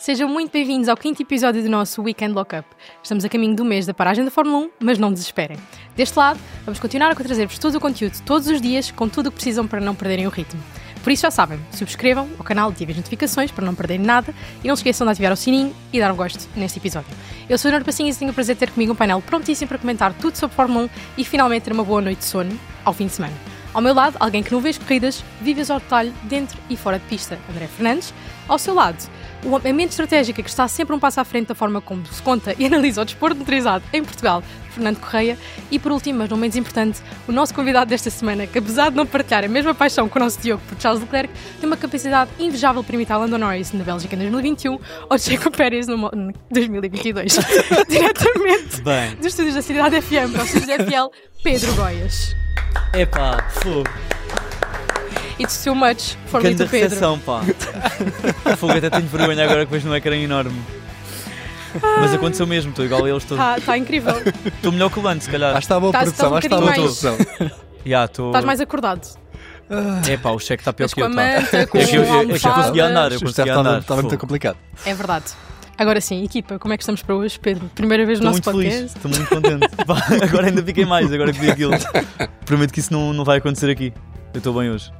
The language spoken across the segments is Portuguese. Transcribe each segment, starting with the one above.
Sejam muito bem-vindos ao 5º episódio do nosso Weekend Lockup. Estamos a caminho do mês da paragem da Fórmula 1, mas não desesperem. Deste lado, vamos continuar a trazer-vos todo o conteúdo todos os dias, com tudo o que precisam para não perderem o ritmo. Por isso já sabem, subscrevam o canal e ativem as notificações para não perderem nada e não se esqueçam de ativar o sininho e dar um gosto neste episódio. Eu sou a Nora Passinhas e tenho o prazer de ter comigo um painel prontíssimo para comentar tudo sobre Fórmula 1 e finalmente ter uma boa noite de sono ao fim de semana. Ao meu lado, alguém que não vê as corridas, vive-as ao detalhe dentro e fora de pista, André Fernandes. Ao seu lado, a mente estratégica que está sempre um passo à frente da forma como se conta e analisa o desporto motorizado em Portugal, Fernando Correia. E por último, mas não menos importante, o nosso convidado desta semana, que apesar de não partilhar a mesma paixão que o nosso Diogo por Charles Leclerc, tem uma capacidade invejável para imitar Lando Norris na Bélgica em 2021 ou Checo Pérez no 2022. Diretamente dos estúdios da Cidade FM para os estúdios da FL, Pedro Goias. Epá, fogo. It's too much for me to Pedro. Recepção, pá. Fogo, até tenho vergonha agora que vejo num ecrã enorme. Mas aconteceu mesmo, estou igual a eles todos. Está incrível. Estou melhor que o Lando, se calhar. Está boa produção, está boa produção. Estás mais acordado. Epá, o cheque está pior que eu. Com a manta, com eu consegui andar, Estava muito complicado. É verdade. Agora sim, equipa, como é que estamos para hoje, Pedro? Primeira vez no nosso podcast. Estou muito contente. Agora ainda fiquei mais, agora que vi aquilo. Prometo que isso não vai acontecer aqui. Eu estou bem hoje.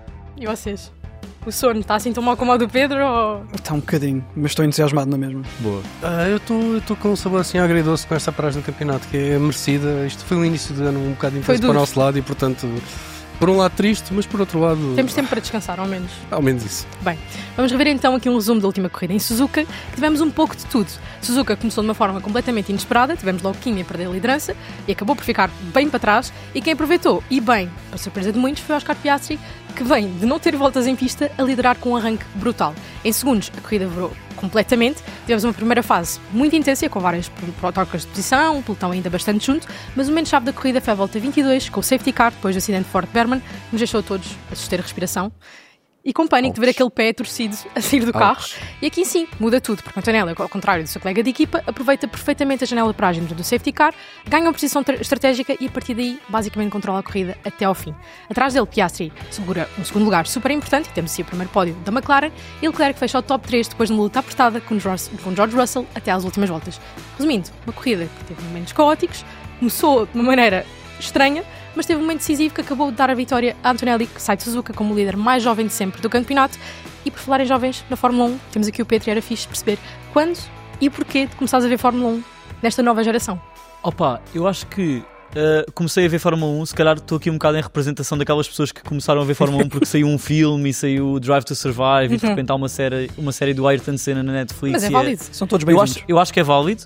E vocês? O sono está assim tão mal como o do Pedro? Ou... Está um bocadinho, mas estou entusiasmado na mesma. Boa. Eu estou com um sabor assim agridoce com esta paragem do campeonato, que é merecida. Isto foi um início de ano um bocado intenso para o nosso lado e, portanto, por um lado triste, mas por outro lado... Temos tempo para descansar, ao menos. Ao menos isso. Bem, vamos rever então aqui um resumo da última corrida em Suzuka, que tivemos um pouco de tudo. Suzuka começou de uma forma completamente inesperada, tivemos logo Kimi a perder a liderança e acabou por ficar bem para trás, e quem aproveitou, e bem, para surpresa de muitos, foi Oscar Piastri, que vem de não ter voltas em pista a liderar com um arranque brutal. Em segundos, a corrida virou completamente. Tivemos uma primeira fase muito intensa, com várias trocas de posição, um pelotão ainda bastante junto, mas o momento-chave da corrida foi a volta 22, com o safety car, depois do acidente de Fort Berman, que nos deixou a todos a suster a respiração. E com pânico de ver aquele pé torcido a sair do carro. E aqui sim, muda tudo, porque Antonelli, ao contrário do seu colega de equipa, aproveita perfeitamente a janela de paragem do safety car, ganha uma posição estratégica e a partir daí basicamente controla a corrida até ao fim. Atrás dele, Piastri segura um segundo lugar super importante, e temos assim o primeiro pódio da McLaren, e Leclerc fecha o top 3 depois de uma luta apertada com George Russell até às últimas voltas. Resumindo, uma corrida que teve momentos caóticos, começou de uma maneira estranha, mas teve um momento decisivo que acabou de dar a vitória a Antonelli, que sai de Suzuka como o líder mais jovem de sempre do campeonato. E por falar em jovens na Fórmula 1, temos aqui o Pedro e era fixe perceber quando e porquê de começares a ver Fórmula 1 nesta nova geração. Opa, eu acho que comecei a ver Fórmula 1, se calhar estou aqui um bocado em representação daquelas pessoas que começaram a ver Fórmula 1 porque saiu um filme e saiu Drive to Survive e de repente há uma série do Ayrton Senna na Netflix. Mas é válido. São todos bem-vindos. Eu acho que é válido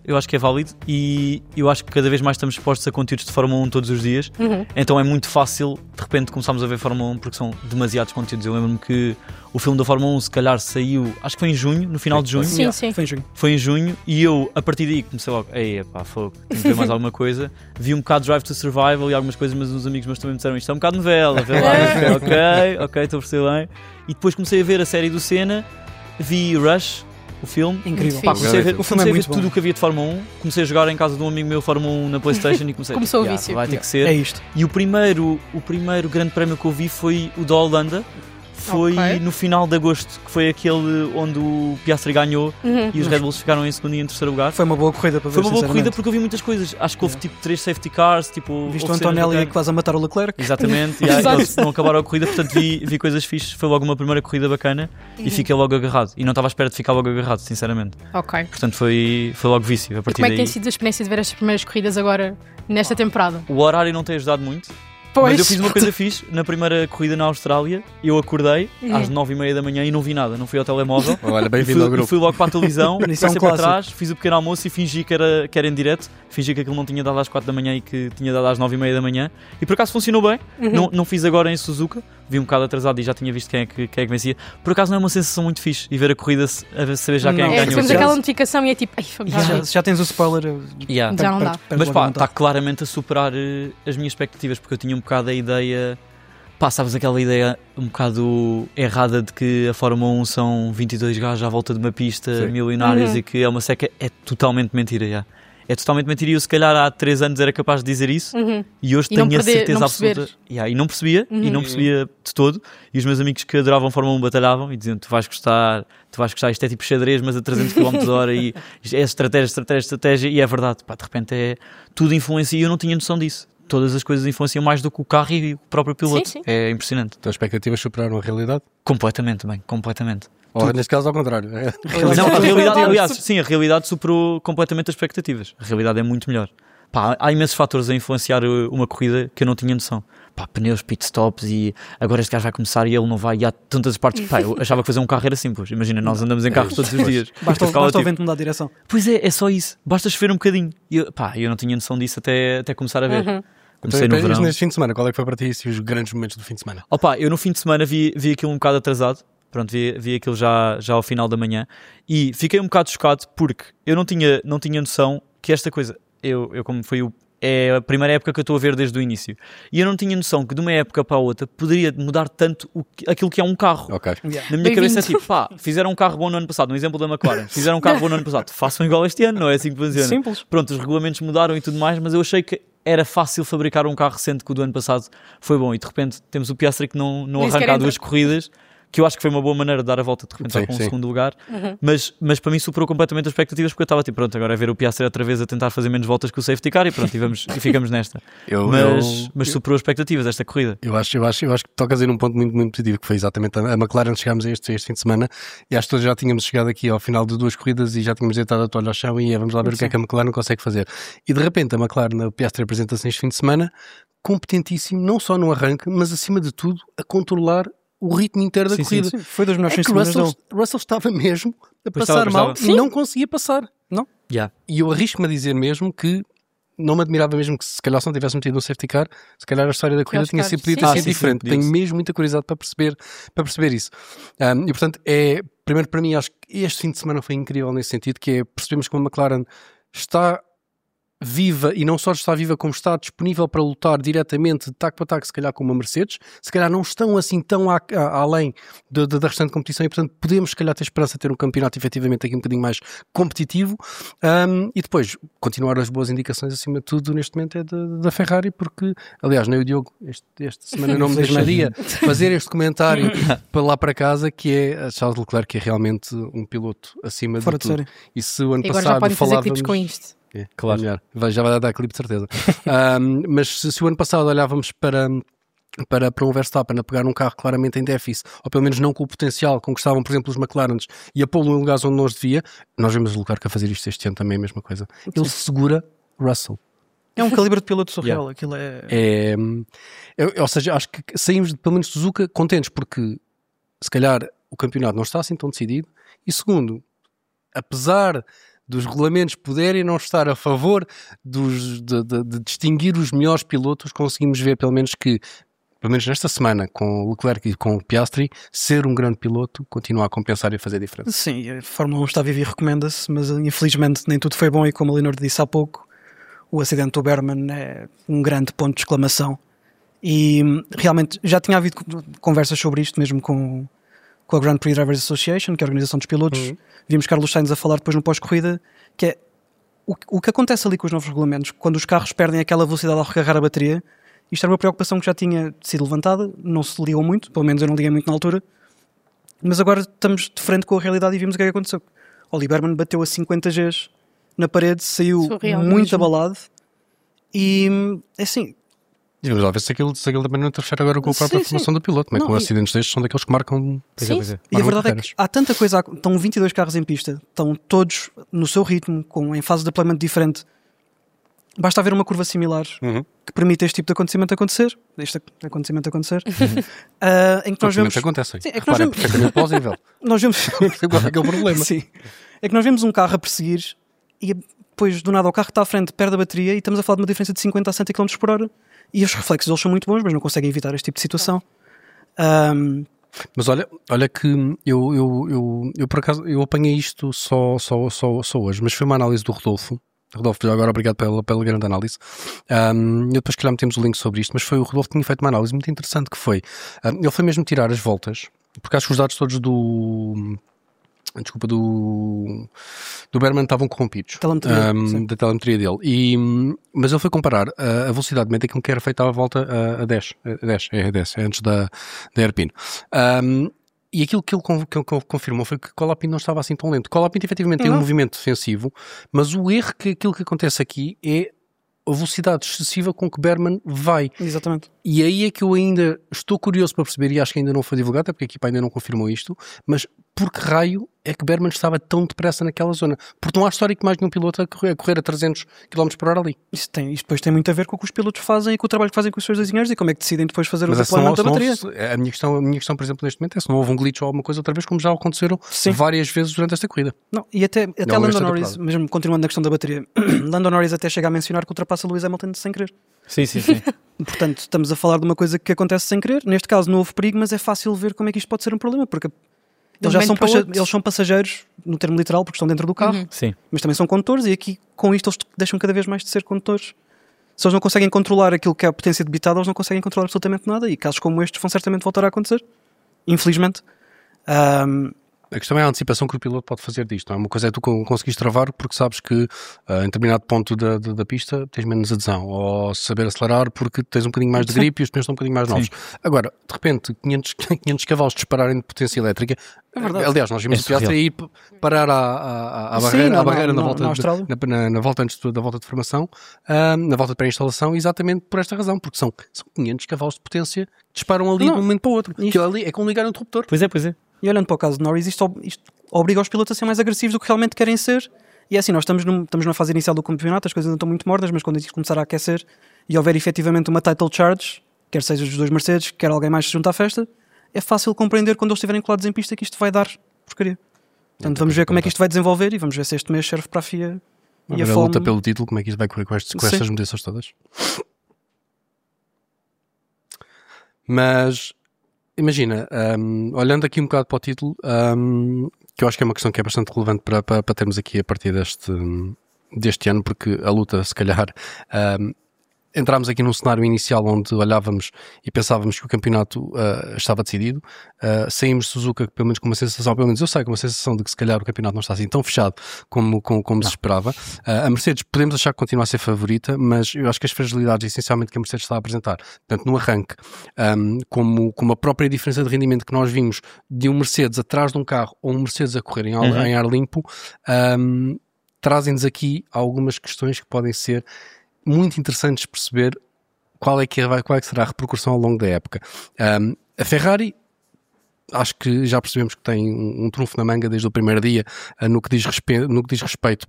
e eu acho que cada vez mais estamos expostos a conteúdos de Fórmula 1 todos os dias. Então é muito fácil de repente começarmos a ver Fórmula 1 porque são demasiados conteúdos. Eu lembro-me que o filme da Fórmula 1 se calhar saiu, acho que foi em junho, no final de junho. Sim. Foi em junho e eu a partir daí comecei logo, fogo, tenho que ver mais alguma coisa. Vi um bocado Drive to Survival e algumas coisas, mas uns amigos meus também me disseram isto é um bocado novela, vê lá, ok, estou a perceber bem. E depois comecei a ver a série do Senna, vi Rush, o filme. Incrível. Comecei a ver, o filme é muito tudo o que havia de Fórmula 1, comecei a jogar em casa de um amigo meu Fórmula 1 na PlayStation e comecei Começou o vício. Vai ter que ser. É isto. E o primeiro grande prémio que eu vi foi o da Holanda. Foi no final de agosto, que foi aquele onde o Piastri ganhou e os Red Bulls ficaram em segundo e em terceiro lugar. Foi uma boa corrida para ver. Foi uma boa corrida porque eu vi muitas coisas. Acho que houve tipo 3 safety cars. Viste o Antonelli quase a matar o Leclerc. Exatamente, e eles não acabaram a corrida, portanto vi coisas fixes. Foi logo uma primeira corrida bacana e fiquei logo agarrado. E não estava à espera de ficar logo agarrado, sinceramente. Ok. Portanto foi logo vício. A partir como é que daí... tem sido a experiência de ver estas primeiras corridas agora, nesta temporada? O horário não tem ajudado muito. Pois. Mas eu fiz uma coisa fixe. Na primeira corrida na Austrália, eu acordei às 9h30 da manhã e não vi nada, não fui ao telemóvel. Olha, bem-vindo ao grupo. Fui logo para a televisão, passei para clássico. trás, fiz o pequeno almoço e fingi que era em direto. Fingi que aquilo não tinha dado às 4 da manhã e que tinha dado às 9h30 da manhã. E por acaso funcionou bem. Não fiz agora em Suzuka. Vi um bocado atrasado e já tinha visto quem é que vencia. Por acaso não é uma sensação muito fixe e ver a corrida a saber já quem é que ganhou. Recebemos aquela notificação e é tipo, Já tens o spoiler. Já não dá. Mas pá, está claramente a superar as minhas expectativas, porque eu tinha um bocado a ideia, sabes, aquela ideia um bocado errada de que a Fórmula 1 são 22 gajos à volta de uma pista milionários e que é uma seca. É totalmente mentira, já. é totalmente mentira. E eu, se calhar, há 3 anos era capaz de dizer isso, e hoje tenho a certeza absoluta. E não percebia, e não percebia de todo. E os meus amigos que adoravam Fórmula 1 batalhavam e diziam: tu vais gostar, isto é tipo xadrez, mas a 300 km/h, e é estratégia, e é verdade. Pá, de repente tudo influencia, e eu não tinha noção disso. Todas as coisas influenciam mais do que o carro e o próprio piloto. Sim. É impressionante. Então as expectativas superaram a realidade? Completamente, bem, completamente. Ou neste caso ao contrário. Não, a realidade, aliás, sim, a realidade superou completamente as expectativas. A realidade é muito melhor. Pá, há imensos fatores a influenciar uma corrida que eu não tinha noção. Pá, pneus, pitstops, e agora este gajo vai começar e ele não vai, e há tantas partes. Pá, eu achava que fazer um carro era simples. Imagina, nós andamos em carros todos os dias. Basta o vento mudar a direção. Pois é só isso. Basta chover um bocadinho. E eu não tinha noção disso até começar a ver. Comecei no verão. Neste fim de semana, qual é que foi para ti os grandes momentos do fim de semana? Eu no fim de semana vi aquilo um bocado atrasado. Pronto, vi aquilo já ao final da manhã, e fiquei um bocado chocado porque eu não tinha noção que esta coisa, é a primeira época que eu estou a ver desde o início, e eu não tinha noção que de uma época para a outra poderia mudar tanto aquilo que é um carro. Okay. Na minha cabeça é tipo, fizeram um carro bom no ano passado, um exemplo da McLaren, fizeram um carro bom no ano passado, façam igual este ano, não é assim que funciona. Simples. Pronto, os regulamentos mudaram e tudo mais, mas eu achei que era fácil fabricar um carro, sendo que o do ano passado foi bom, e de repente temos o Piastri que não arranca 2 corridas, que eu acho que foi uma boa maneira de dar a volta, de repente com um segundo lugar, mas para mim superou completamente as expectativas, porque eu estava tipo, pronto, agora é ver o Piastri outra vez a tentar fazer menos voltas que o safety car, e pronto, e ficamos nesta. Mas superou as expectativas esta corrida. Eu acho que tocas aí num ponto muito, muito positivo, que foi exatamente a McLaren. Chegámos a este fim de semana, e acho que todos já tínhamos chegado aqui ao final de 2 corridas e já tínhamos deitado a toalha ao chão, e vamos lá ver o que é que a McLaren consegue fazer. E de repente a McLaren, o Piastri, apresenta-se este fim de semana competentíssimo, não só no arranque, mas acima de tudo a controlar o ritmo inteiro da corrida. Sim. Foi dos melhores fins de semana. Russell estava mesmo a passar mal e não conseguia passar. Não? Yeah. E eu arrisco-me a dizer mesmo que não me admirava mesmo que, se calhar, se não tivesse metido um safety car, se calhar a história da corrida tinha sido diferente. Tenho mesmo muita curiosidade para perceber isso. E portanto, primeiro para mim, acho que este fim de semana foi incrível nesse sentido, que é percebemos que a McLaren está viva, e não só está viva, como está disponível para lutar diretamente de taco para taco, se calhar com uma Mercedes. Se calhar não estão assim tão além da restante competição, e portanto podemos se calhar ter esperança de ter um campeonato efetivamente aqui um bocadinho mais competitivo, e depois continuar as boas indicações acima de tudo neste momento é da Ferrari, porque aliás nem o Diogo esta semana não me deixaria fazer este comentário para lá para casa, que é a Charles Leclerc, que é realmente um piloto acima de tudo. Série. E se o ano e agora passado já podem fazer clipes com isto. Claro, já vai dar clipe de certeza. Mas se o ano passado olhávamos para um Verstappen a pegar um carro claramente em déficit, ou pelo menos não com o potencial com que estavam, por exemplo, os McLarens, e a pô-lo em lugares onde não os devia, nós vemos o Leclerc a fazer isto este ano também, a mesma coisa. Ele segura Russell. É um calibre de piloto surreal. Aquilo ou seja, acho que saímos pelo menos de Suzuka contentes, porque se calhar o campeonato não está assim tão decidido, e segundo, apesar dos regulamentos poderem não estar a favor de distinguir os melhores pilotos, conseguimos ver pelo menos nesta semana, com o Leclerc e com o Piastri, ser um grande piloto continua a compensar e a fazer diferença. Sim, a Fórmula 1 está viva e recomenda-se, mas infelizmente nem tudo foi bom, e como a Leonor disse há pouco, o acidente do Berman é um grande ponto de exclamação, e realmente já tinha havido conversas sobre isto mesmo com a Grand Prix Drivers Association, que é a organização dos pilotos. Vimos Carlos Sainz a falar depois no pós-corrida, que é o que acontece ali com os novos regulamentos, quando os carros perdem aquela velocidade ao recarregar a bateria. Isto era uma preocupação que já tinha sido levantada, não se ligou muito, pelo menos eu não liguei muito na altura, mas agora estamos de frente com a realidade e vimos o que é que aconteceu. Oli Berman bateu a 50 Gs na parede, saiu muito abalado, e assim... E vamos lá ver se aquilo também não interfere agora com a própria formação do piloto, mas com acidentes destes são daqueles que marcam. E a verdade é que há tanta coisa, estão 22 carros em pista, estão todos no seu ritmo, em fase de deployment diferente. Basta haver uma curva similar que permita este tipo de acontecimento acontecer. Em que nós vemos. Acontece. Sim, é que nós vemos... perfeitamente plausível. Nós vemos. Qual é que é o problema? Sim. É que nós vemos um carro a perseguir e depois do nada o carro está à frente, perde a bateria, e estamos a falar de uma diferença de 50 a 100 km por hora. E os reflexos deles são muito bons, mas não conseguem evitar este tipo de situação. Mas olha que eu por acaso eu apanhei isto só hoje, mas foi uma análise do Rodolfo. Rodolfo, agora obrigado pela grande análise. E depois, calhar, metemos o link sobre isto, mas foi o Rodolfo que tinha feito uma análise muito interessante, que foi, ele foi mesmo tirar as voltas, porque acho que os dados todos do do Berman estavam corrompidos da telemetria dele. Mas ele foi comparar a velocidade média com que era feita a volta a 10, antes da hairpin. E aquilo que ele confirmou foi que Colapinto não estava assim tão lento. Colapinto efetivamente tem um movimento defensivo, mas o erro aquilo que acontece aqui é a velocidade excessiva com que Berman vai. Exatamente. E aí é que eu ainda estou curioso para perceber, e acho que ainda não foi divulgado, até porque a equipa ainda não confirmou isto, mas por que raio é que Berman estava tão depressa naquela zona? Porque não há história que mais nenhum piloto a correr a 300 km por hora ali. Isto depois tem muito a ver com o que os pilotos fazem e com o trabalho que fazem com os seus engenheiros e como é que decidem depois fazer o deployment da bateria. A minha questão, por exemplo, neste momento é se não houve um glitch ou alguma coisa outra vez, como já aconteceram várias vezes durante esta corrida. Não, e até Lando Norris, mesmo continuando na questão da bateria, Lando Norris até chega a mencionar que ultrapassa Lewis Hamilton sem querer. Sim. Portanto, estamos a falar de uma coisa que acontece sem querer. Neste caso não houve perigo, mas é fácil ver como é que isto pode ser um problema, porque eles são passageiros, no termo literal, porque estão dentro do carro, mas também são condutores, e aqui com isto eles deixam cada vez mais de ser condutores. Se eles não conseguem controlar aquilo que é a potência debitada, eles não conseguem controlar absolutamente nada, e casos como estes vão certamente voltar a acontecer, infelizmente. A questão é a antecipação que o piloto pode fazer disto. Não é? Uma coisa é tu conseguires travar porque sabes que em determinado ponto da pista tens menos adesão, ou saber acelerar porque tens um bocadinho mais de gripe e os pneus estão um bocadinho mais novos. Agora, de repente, 500 cavalos dispararem de potência elétrica. É verdade. Aliás, nós vimos o Piastri ir parar à barreira na volta antes da volta de formação, na volta de pré-instalação, exatamente por esta razão, porque são 500 cavalos de potência que disparam ali de um momento para o outro. Aquilo ali é como ligar um interruptor. Pois é. E olhando para o caso de Norris, isto obriga os pilotos a ser mais agressivos do que realmente querem ser. E é assim, nós estamos na fase inicial do campeonato, as coisas ainda estão muito mornas, mas quando isto começar a aquecer e houver efetivamente uma title charge, quer seja dos dois Mercedes, quer alguém mais se junta à festa, é fácil compreender quando eles estiverem colados em pista que isto vai dar porcaria. Portanto, vamos ver como é que isto vai desenvolver e vamos ver se este mês serve para a FIA e a luta pelo título, como é que isto vai correr com estas mudanças todas. Mas imagina, olhando aqui um bocado para o título, que eu acho que é uma questão que é bastante relevante para termos aqui a partir deste ano, porque a luta, se calhar, entrámos aqui num cenário inicial onde olhávamos e pensávamos que o campeonato estava decidido, saímos de Suzuka pelo menos com uma sensação, pelo menos eu saio com uma sensação de que se calhar o campeonato não está assim tão fechado como se esperava. A Mercedes podemos achar que continua a ser favorita, mas eu acho que as fragilidades essencialmente que a Mercedes está a apresentar, tanto no arranque como a própria diferença de rendimento que nós vimos de um Mercedes atrás de um carro ou um Mercedes a correr em ar limpo, trazem-nos aqui algumas questões que podem ser muito interessantes perceber qual é que será a repercussão ao longo da época. A Ferrari, acho que já percebemos que tem um trunfo na manga desde o primeiro dia no que diz respeito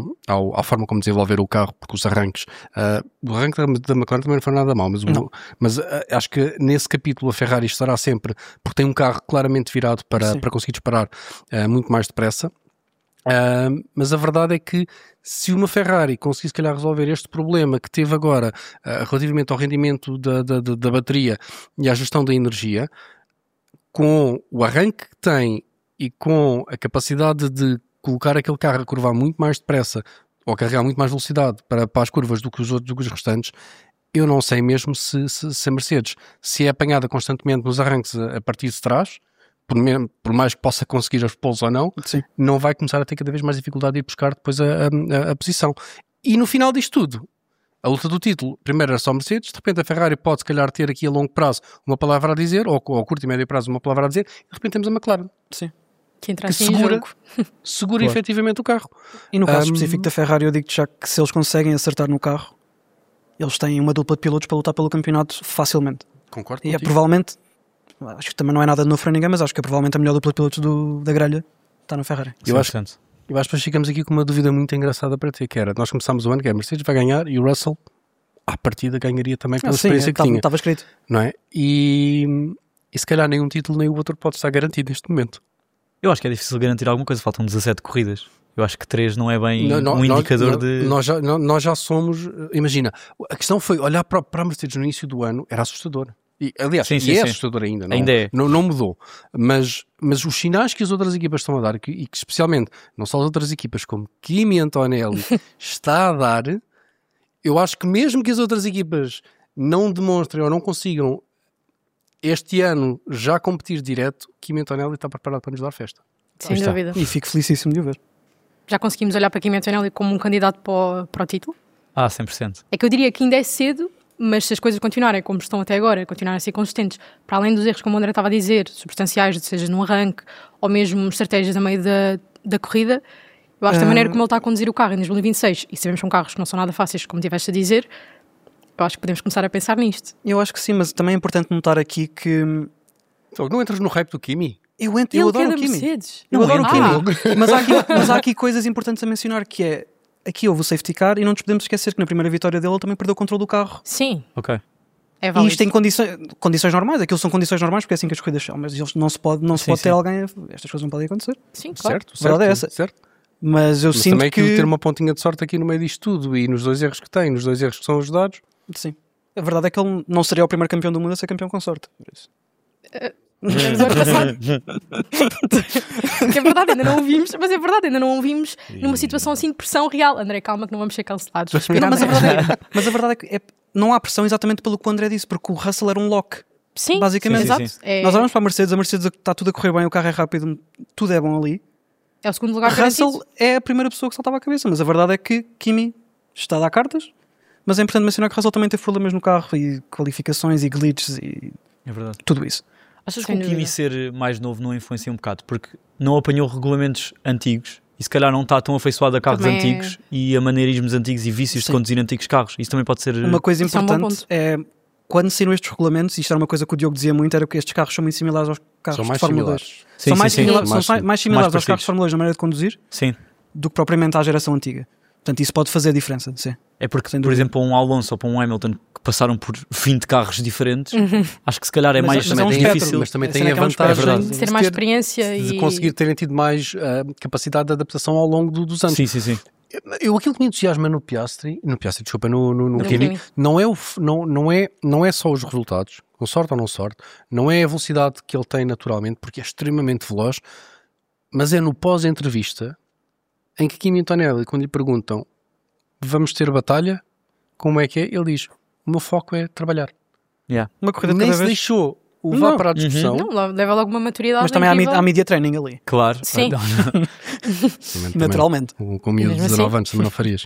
à forma como desenvolver o carro, porque os arranques, o arranque da McLaren também não foi nada mal, mas acho que nesse capítulo a Ferrari estará sempre, porque tem um carro claramente virado para conseguir disparar muito mais depressa. Mas a verdade é que se uma Ferrari conseguir se calhar resolver este problema que teve agora relativamente ao rendimento da bateria e à gestão da energia, com o arranque que tem e com a capacidade de colocar aquele carro a curvar muito mais depressa ou carregar muito mais velocidade para as curvas do que os restantes, eu não sei mesmo se a Mercedes, se é apanhada constantemente nos arranques a partir de trás, por mais que possa conseguir as poles ou não vai começar a ter cada vez mais dificuldade de ir buscar depois a posição. E no final disto tudo, a luta do título, primeiro era só Mercedes, de repente a Ferrari pode se calhar ter aqui a longo prazo uma palavra a dizer, ou a curto e médio prazo uma palavra a dizer, e de repente temos a McLaren. Que segura efetivamente o carro. E no caso específico da Ferrari, eu digo-te já que se eles conseguem acertar no carro, eles têm uma dupla de pilotos para lutar pelo campeonato facilmente. Concordo e é provavelmente, acho que também não é nada de novo para ninguém, mas acho que é provavelmente a melhor dupla de pilotos da grelha está no Ferrari. Eu acho que depois ficamos aqui com uma dúvida muito engraçada para ti, que era, nós começámos o ano que a Mercedes vai ganhar e o Russell à partida ganharia também pela experiência que tinha. Estava escrito. Não é? E se calhar nem um título nem o outro pode estar garantido neste momento. Eu acho que é difícil garantir alguma coisa, faltam 17 corridas. Eu acho que 3 não é bem indicador de... Nós já somos... Imagina, a questão foi olhar para a Mercedes no início do ano, era assustador. E, aliás, sim. Assustador ainda. Não mudou. Mas os sinais que as outras equipas estão a dar, e que especialmente, não só as outras equipas, como Kimi Antonelli está a dar, eu acho que mesmo que as outras equipas não demonstrem ou não consigam este ano já competir direto, Kimi Antonelli está preparado para nos dar festa. Sem dúvida. E fico felicíssimo de o ver. já conseguimos olhar para Kimi Antonelli como um candidato para o título? 100%. É que eu diria que ainda é cedo, mas se as coisas continuarem como estão até agora, continuarem a ser consistentes, para além dos erros, como o André estava a dizer, substanciais, seja no arranque, ou mesmo estratégias a meio da corrida, eu acho que a maneira como ele está a conduzir o carro em 2026, e sabemos que são carros que não são nada fáceis, como tiveste a dizer, eu acho que podemos começar a pensar nisto. Eu acho que sim, mas também é importante notar aqui que... Não entras no hype do Kimi? Eu adoro o Kimi. Mercedes. Eu adoro o Kimi. Mas há aqui coisas importantes a mencionar, que é, aqui houve o safety car e não nos podemos esquecer que na primeira vitória dele ele também perdeu o controle do carro. Sim. Ok. É válido. E isto em condições normais, aquilo são condições normais porque é assim que as corridas são, mas não se pode ter alguém, estas coisas não podem acontecer. Sim, claro. Certo, a verdade é essa. Certo. Mas eu sinto também que... ter uma pontinha de sorte aqui no meio disto tudo e nos 2 erros que tem, nos 2 erros que são ajudados. Sim. A verdade é que ele não seria o primeiro campeão do mundo a ser campeão com sorte. Por isso. Vamos ao ano passado. É verdade, ainda não ouvimos, mas é verdade, ainda não ouvimos numa situação assim de pressão real. André, calma que não vamos ser cancelados. Não, mas a verdade é que não há pressão exatamente pelo que o André disse, porque o Russell era um lock. Sim, basicamente. Exato. Nós olhamos para a Mercedes está tudo a correr bem, o carro é rápido, tudo é bom ali. É o segundo lugar Russell garantido. é a primeira pessoa que saltava a cabeça, mas a verdade é que Kimi está a dar cartas, mas é importante mencionar que Russell também teve problemas no carro e qualificações e glitches e É verdade. tudo isso. Achas que o Kimi ser mais novo não influencia um bocado? Porque não apanhou regulamentos antigos e se calhar não está tão afeiçoado a carros Também antigos e a maneirismos antigos e vícios de conduzir antigos carros. Isso também pode ser... Uma coisa Isso é um bom importante ponto. é quando saíram estes regulamentos, isto era uma coisa que o Diogo dizia muito, era que estes carros são muito similares aos carros São mais de Fórmula 2. similares. Sim, São mais sim, sim. similares, são mais similares aos carros parecidos. de Fórmula 2 na maneira de conduzir Sim. do que propriamente à geração antiga. Portanto, isso pode fazer diferença, sim. É porque, Sem por dúvida. exemplo, para um Alonso ou para um Hamilton que passaram por 20 carros diferentes, acho que se calhar é mais mas é um difícil. espectro, Mas também A tem cena a é que é um espectro. vantagem É verdade. Ter mais experiência de e conseguir terem tido mais capacidade de adaptação ao longo dos anos. Sim. Aquilo que me entusiasma no Piastri, desculpa, no Kimi, Kimi. não é só os resultados, com sorte ou não sorte, não é a velocidade que ele tem naturalmente, porque é extremamente veloz, mas é no pós-entrevista em que Kimi Antonelli, quando lhe perguntam vamos ter batalha, como é que é? Ele diz, o meu foco é trabalhar. Yeah. Uma corrida de Nem cada se vez. deixou levar Não. para a discussão. não, leva logo uma maturidade Mas também incrível. há media training ali, Claro. Sim. Também, naturalmente. com miúdos de Mesmo 19 assim. anos também não farias.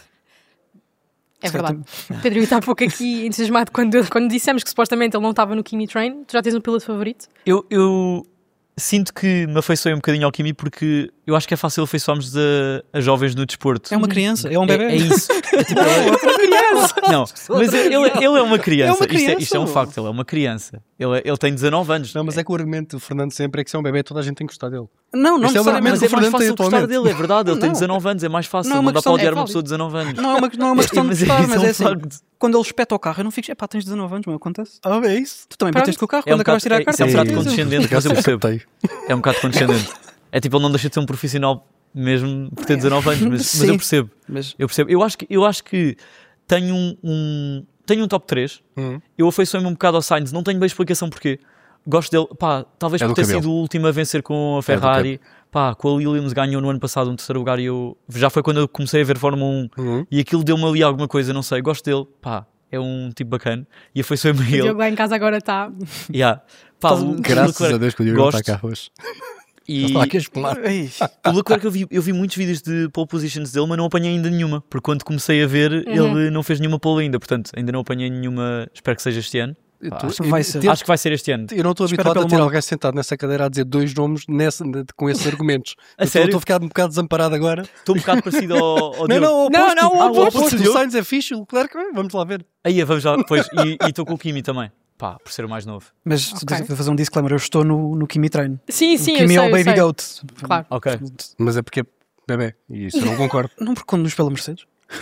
É verdade. Pedro está há pouco aqui entusiasmado quando dissemos que supostamente ele não estava no Kimi Train. Tu já tens um piloto favorito? Eu sinto que me afeiçoei um bocadinho ao Kimi porque eu acho que é fácil afeiçoarmos a jovens no desporto. É uma criança, é um bebê. É isso. É tipo, não, mas ele é uma criança. É uma criança, Isto é um facto, ele é uma criança. Ele tem 19 anos. Não, mas é que o argumento do Fernando sempre é que se é um bebê toda a gente tem que gostar dele. Não Isto é uma- necessariamente. Mas é mais Fernando tem fácil gostar atualmente. dele, é verdade. Ele tem Não. 19 anos, é mais fácil. Não é Não, uma dá para questão- odiar é uma válido. pessoa de 19 anos. Não é uma questão de Mas gostar, isso mas um é assim. facto. Quando ele espeta o carro, eu não fico, epá, tens 19 anos, mas acontece. É isso. Tu também Pronto. bateste com o carro É um quando acabaste de tirar a bocado- carta. isso é um bocado certeza. condescendente, mas eu percebo. Captei. É um bocado condescendente. É tipo, ele não deixa de ser um profissional mesmo por ter 19 anos, mas Sim. eu percebo. Mas Eu percebo. Eu acho que tenho tenho um top 3. Eu afeiçoei-me um bocado ao Sainz, não tenho bem explicação porquê. Gosto dele, pá, talvez É por do ter cabelo. sido o último a vencer com a Ferrari. Pá, com a Williams ganhou no ano passado um terceiro lugar e já foi quando eu comecei a ver Fórmula 1 e aquilo deu-me ali alguma coisa, não sei, gosto dele, pá, é um tipo bacana e afeiçoei-me a O ele. Diogo lá em casa agora está. Yeah. Pá, Graças a Deus que o Diogo não está gosto. cá hoje. E Está aqui a espelar. Ei, o Leclerc eu vi muitos vídeos de pole positions dele, mas não apanhei ainda nenhuma, porque quando comecei a ver ele não fez nenhuma pole ainda, portanto ainda não apanhei nenhuma, espero que seja este ano. vai ser. Acho que vai ser este ano. Eu não estou Espera habituado a pelo ter mundo. alguém sentado nessa cadeira a dizer 2 nomes com esses argumentos. A Eu sério? Estou a ficar um bocado desamparado agora. Estou um bocado parecido ao Diogo. Não, o Não, oposto. não, o O oposto. oposto. Diogo. O Sainz é fixe, o Leclerc, vamos lá ver. Aí, vamos lá, pois, e estou com o Kimi também. Pá, por ser o mais novo. Mas Ok. vou fazer um disclaimer, eu estou no Kimi Train. Sim, O sim, Kimi eu é sei, o Baby eu sei. Goat. Claro. Ok. Mas é porque é bebê. E isso eu não concordo. Não porque conduz pela Mercedes.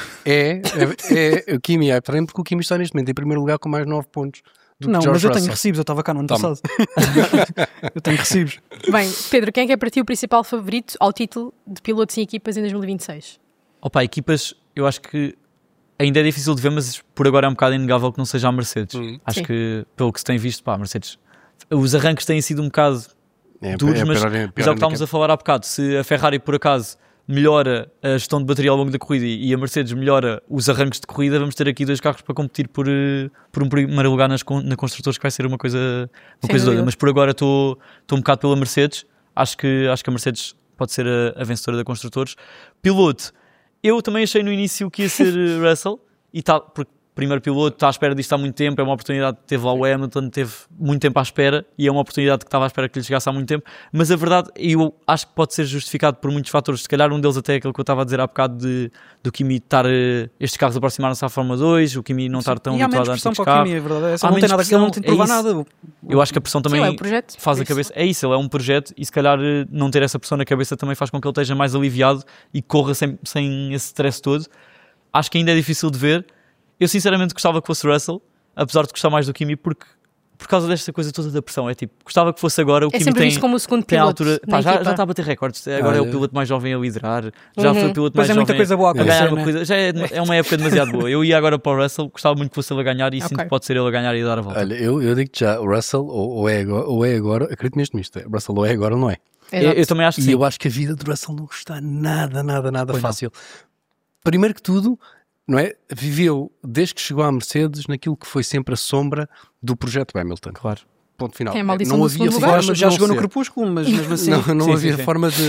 O Kimi é trem porque o Kimi está neste momento em primeiro lugar com mais 9 pontos do Não, que mas George eu tenho Russell. recibos, eu estava cá no ano Toma. passado. Eu tenho recibos. Bem, Pedro, quem é que é para ti o principal favorito ao título de pilotos e equipas em 2026? Opa, equipas, eu acho que ainda é difícil de ver, mas por agora é um bocado inegável que não seja a Mercedes. Acho Sim. que, pelo que se tem visto, pá, a Mercedes, os arranques têm sido um bocado duros, mas pior é o que estávamos a falar há bocado. Se a Ferrari, por acaso, melhora a gestão de bateria ao longo da corrida e a Mercedes melhora os arranques de corrida, vamos ter aqui 2 carros para competir por um primeiro lugar na Construtores, que vai ser uma coisa Sem dúvida. doida. Mas por agora estou um bocado pela Mercedes. Acho que a Mercedes pode ser a vencedora da Construtores. Piloto, eu também achei no início que ia ser Russell, e tal, porque primeiro piloto, está à espera disto há muito tempo, é uma oportunidade, teve lá o Hamilton, teve muito tempo à espera, e é uma oportunidade que estava à espera que lhe chegasse há muito tempo, mas a verdade, eu acho que pode ser justificado por muitos fatores, se calhar um deles até é aquele que eu estava a dizer há bocado, do Kimi estar, estes carros aproximaram-se à Fórmula 2, o Kimi não estar tão habituado a antes dos carros. Kimi, é verdade, essa não tem nada, ele não tem de provar nada. Eu acho que a pressão também projeto, faz a cabeça, é isso, ele é um projeto, e se calhar não ter essa pressão na cabeça também faz com que ele esteja mais aliviado e corra sem esse stress todo. Acho que ainda é difícil de ver. Eu sinceramente gostava que fosse Russell, apesar de gostar mais do Kimi, porque por causa desta coisa toda da pressão. É tipo, gostava que fosse agora. O Kimi tem, como o segundo tem piloto altura. Pá, já está a bater recordes. Agora é o piloto mais jovem a liderar. Já foi o piloto mais jovem muita coisa boa a ganhar uma coisa. Já é uma época demasiado boa. Eu ia agora para o Russell, gostava muito que fosse ele a ganhar e sinto que pode ser ele a ganhar e dar a volta. Olha, eu digo-te já, o Russell ou é agora, acredito mesmo nisto, Russell ou é agora ou não é. Eu também acho que sim. E eu acho que a vida do Russell não está nada fácil. Primeiro que tudo, não é? Viveu, desde que chegou à Mercedes, naquilo que foi sempre a sombra do projeto Hamilton. Claro. Ponto final. Tem a maldição não do havia segundo forma lugar. de Já não jogou no ser. Crepúsculo, mas mesmo assim... Não havia forma de...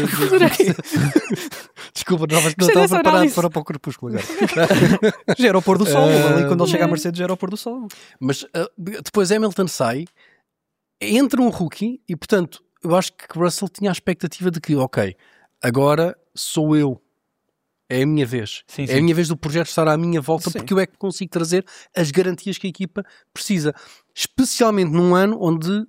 Desculpa, não estava preparado para o Crepúsculo agora. Já era o pôr do sol, ali quando ele chega à Mercedes já era o pôr do sol. Mas depois Hamilton sai, entra um rookie e, portanto, eu acho que Russell tinha a expectativa de que, ok, agora sou eu. É a minha vez. Sim. É a minha vez do projeto estar à minha volta, Sim. porque eu é que consigo trazer as garantias que a equipa precisa. Especialmente num ano onde,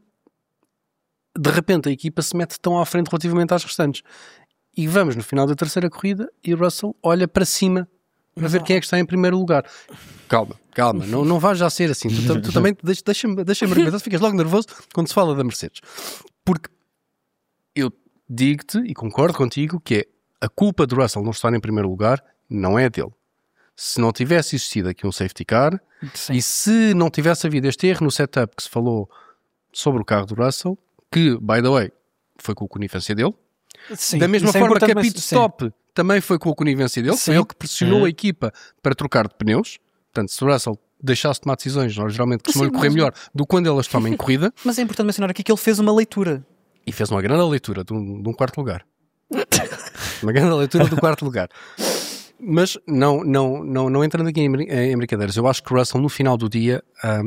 de repente, a equipa se mete tão à frente relativamente às restantes. E vamos no final da terceira corrida e Russell olha para cima para ver quem é que está em primeiro lugar. Calma, não vais já ser assim. Tu também deixa-me argumentar, ficas logo nervoso quando se fala da Mercedes. Porque eu digo-te e concordo contigo que a culpa de Russell não estar em primeiro lugar não é dele. Se não tivesse existido aqui um safety car, Sim. e se não tivesse havido este erro no setup que se falou sobre o carro do Russell, que, by the way, foi com a conivência dele, Sim, da mesma isso é forma que a importante, pit stop também foi com a conivência dele, foi Sim. ele que pressionou a equipa para trocar de pneus. Portanto, se o Russell deixasse de tomar decisões, nós geralmente costumamos correr melhor do que quando elas tomam em corrida. Mas é importante mencionar aqui que ele fez uma leitura. E fez uma grande leitura de um quarto lugar. Uma grande leitura do quarto lugar. Mas não entrando aqui em brincadeiras, eu acho que o Russell no final do dia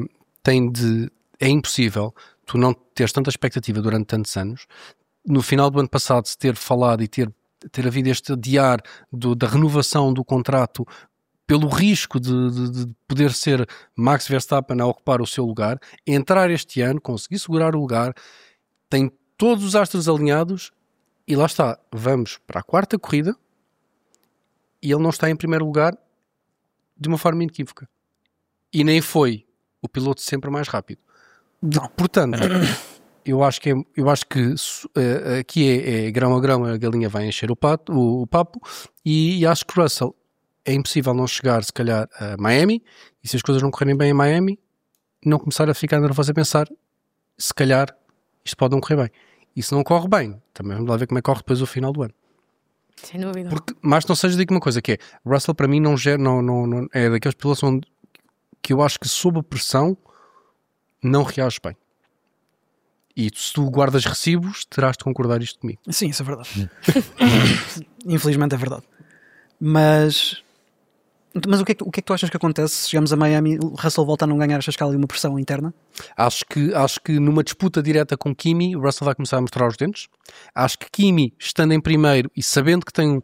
é impossível tu não teres tanta expectativa durante tantos anos. No final do ano passado se ter falado e ter havido este adiar da renovação do contrato pelo risco de poder ser Max Verstappen a ocupar o seu lugar, entrar este ano, conseguir segurar o lugar, tem todos os astros alinhados e lá está, vamos para a quarta corrida e ele não está em primeiro lugar de uma forma inequívoca. E nem foi o piloto sempre mais rápido. Portanto, eu acho que aqui é grão a grão, a galinha vai encher o papo e acho que Russell é impossível não chegar, se calhar, a Miami, e se as coisas não correrem bem em Miami, não começar a ficar nervoso a pensar, se calhar isto pode não correr bem. E se não corre bem, também vamos lá ver como é que corre depois o final do ano. Sem dúvida. Porque, mais não seja, digo uma coisa, que é, Russell para mim não é daqueles pilotos que eu acho que sob a pressão não reage bem. E se tu guardas recibos, terás de concordar isto comigo. Sim, isso é verdade. Infelizmente é verdade. Mas o que é que tu achas que acontece se chegamos a Miami, o Russell volta a não ganhar esta escala e uma pressão interna? Acho que numa disputa direta com Kimi, o Russell vai começar a mostrar os dentes. Acho que Kimi, estando em primeiro e sabendo que tem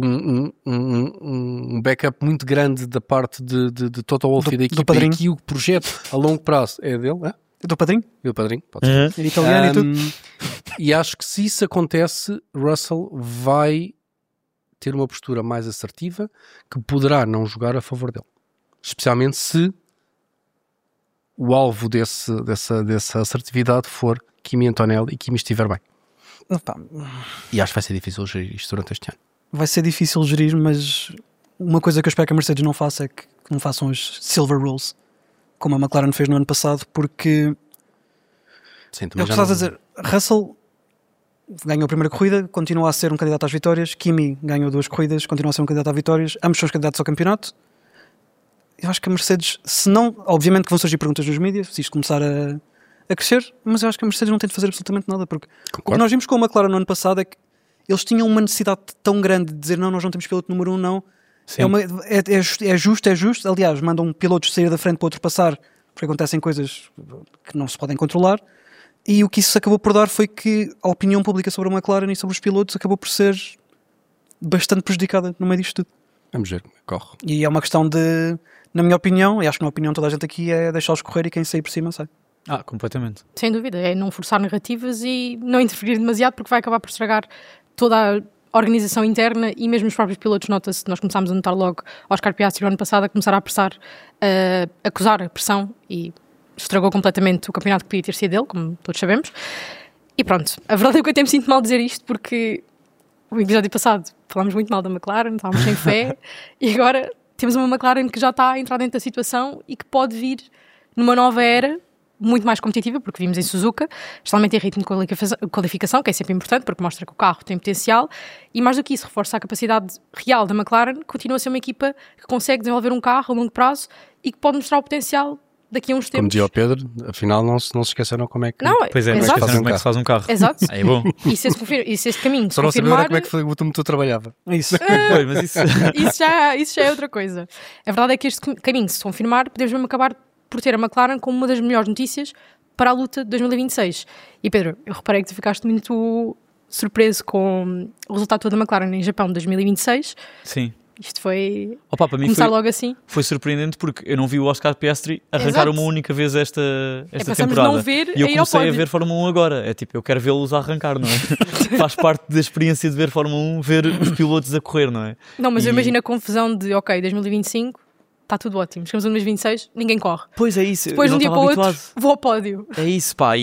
um backup muito grande da parte de Toto Wolff e da equipa, e que o projeto a longo prazo é dele, é? Do padrinho? Do padrinho, pode ser. É italiano e tudo. E acho que se isso acontece, Russell vai ter uma postura mais assertiva que poderá não jogar a favor dele. Especialmente se o alvo dessa assertividade for Kimi Antonelli e Kimi estiver bem. Opa. E acho que vai ser difícil gerir isto durante este ano. Vai ser difícil gerir, mas uma coisa que eu espero que a Mercedes não faça é que não façam os Silver Rules, como a McLaren fez no ano passado, porque Sim, é o que estás a dizer. Russell ganhou a primeira corrida, continua a ser um candidato às vitórias. Kimi ganhou 2 corridas, continua a ser um candidato às vitórias. Ambos são os candidatos ao campeonato. Eu acho que a Mercedes, se não, obviamente que vão surgir perguntas nos mídias, se isto começar a crescer, mas eu acho que a Mercedes não tem de fazer absolutamente nada, porque o que nós vimos com a McLaren no ano passado é que eles tinham uma necessidade tão grande de dizer não, nós não temos piloto número 1, não. É justo. Aliás, mandam pilotos sair da frente para ultrapassar, porque acontecem coisas que não se podem controlar. E o que isso acabou por dar foi que a opinião pública sobre a McLaren e sobre os pilotos acabou por ser bastante prejudicada no meio disto tudo. Vamos ver como corre. E é uma questão de, na minha opinião, e acho que na opinião de toda a gente aqui, é deixá-los correr e quem sair por cima sai. Completamente. Sem dúvida, é não forçar narrativas e não interferir demasiado, porque vai acabar por estragar toda a organização interna e mesmo os próprios pilotos. Nota-se, nós começámos a notar logo Oscar Piastri o ano passado a começar a apressar, a acusar a pressão, e estragou completamente o campeonato que podia ter sido dele, como todos sabemos. E pronto, a verdade é que eu até me sinto mal dizer isto, porque o episódio passado falámos muito mal da McLaren, estávamos sem fé, e agora temos uma McLaren que já está a entrar dentro da situação e que pode vir numa nova era muito mais competitiva, porque vimos em Suzuka, especialmente em ritmo de qualificação, que é sempre importante, porque mostra que o carro tem potencial, e mais do que isso, reforça a capacidade real da McLaren, continua a ser uma equipa que consegue desenvolver um carro a longo prazo e que pode mostrar o potencial daqui a uns tempos. Como dizia o Pedro, afinal não se esqueceram como é que, pois é, exato. Como é que se faz um carro. Exato. É bom. E se esse caminho se só não confirmar... saber como é que o motor trabalhava. Isso. Mas isso... isso já é outra coisa. A verdade é que este caminho, se confirmar, podemos mesmo acabar por ter a McLaren como uma das melhores notícias para a luta de 2026. E Pedro, eu reparei que tu ficaste muito surpreso com o resultado todo da McLaren em Japão de 2026. Sim. Isto foi para mim começar logo assim. Foi surpreendente porque eu não vi o Oscar Piastri arrancar uma única vez esta temporada. Não ver, e eu comecei a ver Fórmula 1 agora. É tipo, eu quero vê-los a arrancar, não é? Faz parte da experiência de ver Fórmula 1, ver os pilotos a correr, não é? Não, mas eu imagino a confusão de, 2025... está tudo ótimo, chegamos a 2026, ninguém corre. Pois é isso. Depois de um dia para o outro, vou ao pódio. É isso, pá,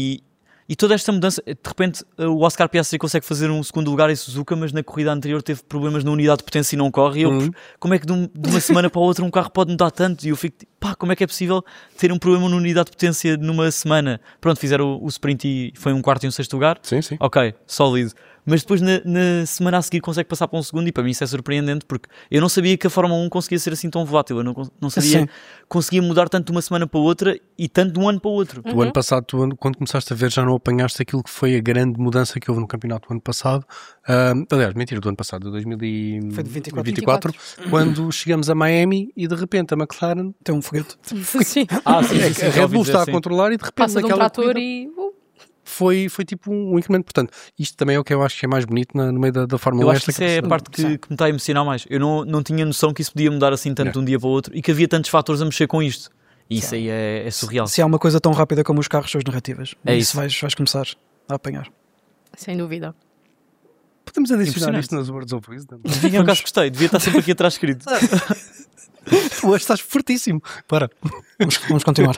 e toda esta mudança, de repente o Oscar Piastri consegue fazer um segundo lugar em Suzuka, mas na corrida anterior teve problemas na unidade de potência e não corre, e como é que de uma semana para a outra um carro pode mudar tanto? E eu fico, pá, como é que é possível ter um problema na unidade de potência numa semana? Pronto, fizeram o sprint e foi um quarto e um sexto lugar. Sim. Ok, sólido. Mas depois na semana a seguir consegue passar para um segundo, e para mim isso é surpreendente, porque eu não sabia que a Fórmula 1 conseguia ser assim tão volátil, eu não sabia que conseguia mudar tanto de uma semana para outra e tanto de um ano para o outro. Do ano passado, quando começaste a ver, já não apanhaste aquilo que foi a grande mudança que houve no campeonato do ano passado. Aliás, mentira, do ano passado, de 2024, quando chegamos a Miami e de repente a McLaren tem um foguete. Sim. A Red Bull está a controlar e de repente passa de um trator e... Foi tipo um incremento. Portanto, isto também é o que eu acho que é mais bonito no meio da Fórmula 1. Eu acho que isso é a parte que me está a emocionar mais. Eu não tinha noção que isso podia mudar assim tanto de um dia para o outro e que havia tantos fatores a mexer com isto. E isso aí é surreal. Se há uma coisa tão rápida como os carros, são as narrativas. É isso. Vais começar a apanhar. Sem dúvida. Podemos adicionar isto nas Words of Wisdom? Por acaso gostei, devia estar sempre aqui atrás escrito. Tu hoje estás fortíssimo. Para. Vamos continuar.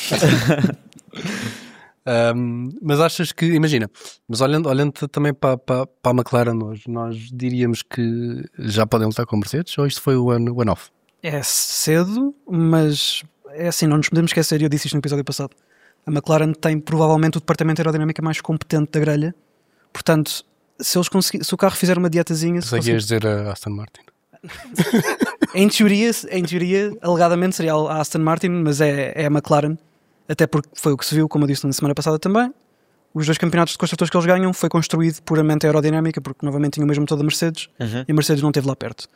Mas achas que, imagina, mas olhando também para a McLaren hoje, nós diríamos que já podem lutar com a Mercedes, ou isto foi o one-off? É cedo, mas é assim, não nos podemos esquecer, e eu disse isto no episódio passado, a McLaren tem provavelmente o departamento aerodinâmico mais competente da grelha, portanto, se o carro fizer uma dietazinha... Sei que ias dizer a Aston Martin. em teoria, alegadamente seria a Aston Martin, mas é a McLaren. Até porque foi o que se viu, como eu disse na semana passada também. Os 2 campeonatos de construtores que eles ganham foi construído puramente aerodinâmica, porque novamente tinha o mesmo motor da Mercedes e a Mercedes não esteve lá perto.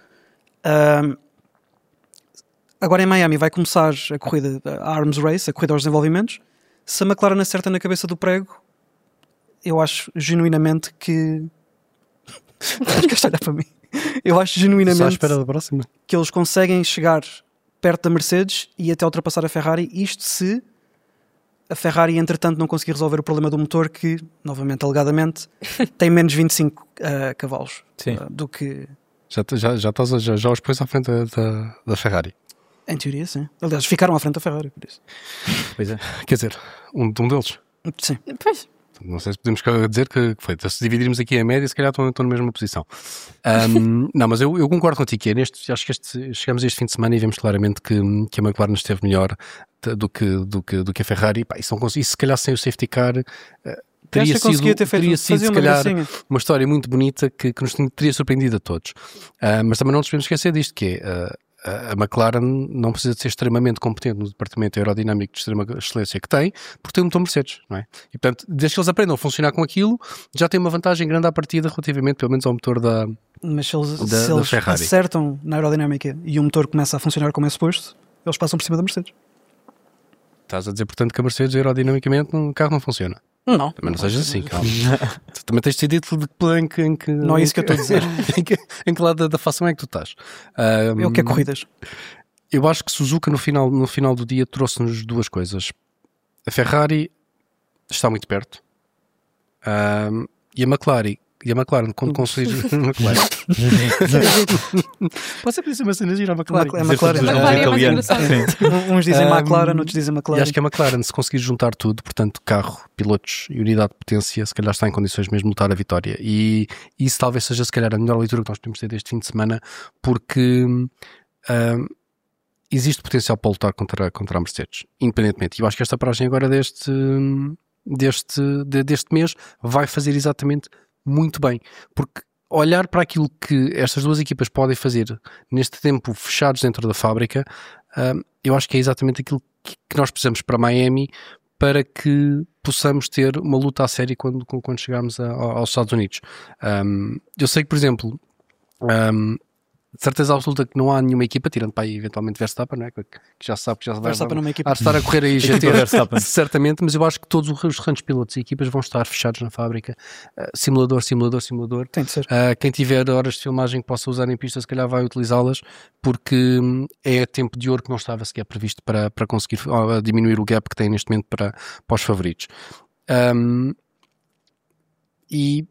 Agora em Miami vai começar a corrida, a Arms Race, a corrida aos desenvolvimentos. Se a McLaren acerta na cabeça do prego, eu acho genuinamente que... Acho que está a olhar para mim. Eu acho genuinamente só à espera da próxima. Que eles conseguem chegar perto da Mercedes e até ultrapassar a Ferrari, isto se a Ferrari, entretanto, não conseguir resolver o problema do motor que, novamente, alegadamente, tem menos 25 cavalos do que... Já os pões à frente da Ferrari. Em teoria, sim. Aliás, ficaram à frente da Ferrari, por isso. Pois é. Quer dizer, um deles. Sim. Pois. Não sei se podemos dizer que foi. Se dividirmos aqui a média, se calhar estão na mesma posição. Não, mas eu concordo contigo que acho que chegamos a este fim de semana e vemos claramente que a McLaren esteve melhor do que a Ferrari. Pá, e se calhar sem o safety car teria sido se calhar uma história muito bonita que nos teria surpreendido a todos. Mas também não nos podemos esquecer disto, que é a McLaren não precisa de ser extremamente competente no departamento aerodinâmico de extrema excelência que tem, porque tem um motor Mercedes, não é? E portanto, desde que eles aprendam a funcionar com aquilo, já tem uma vantagem grande à partida relativamente, pelo menos, ao motor da Mas se eles Ferrari acertam na aerodinâmica e o motor começa a funcionar como é suposto, eles passam por cima da Mercedes. Estás a dizer, portanto, que a Mercedes aerodinamicamente o carro não funciona? Não. Também não seja assim, calma. Tu também tens decidido em que... Não é isso que eu estou a dizer. em que lado da fação é que tu estás? Eu quero corridas. Eu acho que Suzuka no final do dia trouxe-nos duas coisas. A Ferrari está muito perto. E a McLaren, quando conseguir McLaren. Pode ser por isso uma cena gira a McLaren. A McLaren é mais engraçado. Uns dizem McLaren, outros dizem McLaren. E acho que a McLaren, se conseguir juntar tudo, portanto, carro, pilotos e unidade de potência, se calhar está em condições mesmo de lutar a vitória. E isso talvez seja, se calhar, a melhor leitura que nós podemos ter deste fim de semana, porque existe potencial para lutar contra a Mercedes, independentemente. E eu acho que esta paragem agora deste mês vai fazer exatamente muito bem, porque olhar para aquilo que estas duas equipas podem fazer neste tempo fechados dentro da fábrica, eu acho que é exatamente aquilo que nós precisamos para Miami, para que possamos ter uma luta a sério quando chegarmos aos Estados Unidos. Eu sei que, por exemplo, de certeza absoluta que não há nenhuma equipa, tirando para aí eventualmente Verstappen, não é? Que já sabe que já vai estar a correr aí GT, certamente, mas eu acho que todos os restantes pilotos e equipas vão estar fechados na fábrica. Simulador. Tem de ser. Quem tiver horas de filmagem que possa usar em pista, se calhar vai utilizá-las, porque é tempo de ouro que não estava sequer previsto para conseguir diminuir o gap que tem neste momento para os favoritos. E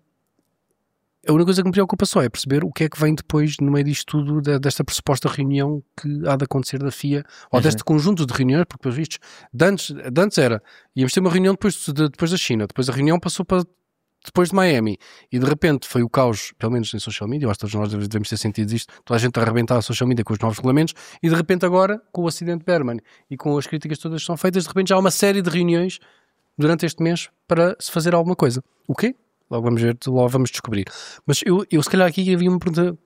a única coisa que me preocupa só é perceber o que é que vem depois no meio disto tudo, desta pressuposta reunião que há de acontecer da FIA, ou deste conjunto de reuniões, porque pelos vistos, de antes era, íamos ter uma reunião depois da China, depois a reunião passou para depois de Miami, e de repente foi o caos, pelo menos em social media, eu acho que todos nós devemos ter sentido isto, toda a gente a arrebentar a social media com os novos regulamentos, e de repente agora, com o acidente de Berman e com as críticas todas que são feitas, de repente já há uma série de reuniões durante este mês para se fazer alguma coisa. O quê? Logo vamos ver, logo vamos descobrir. Mas eu se calhar aqui havia uma pergunta,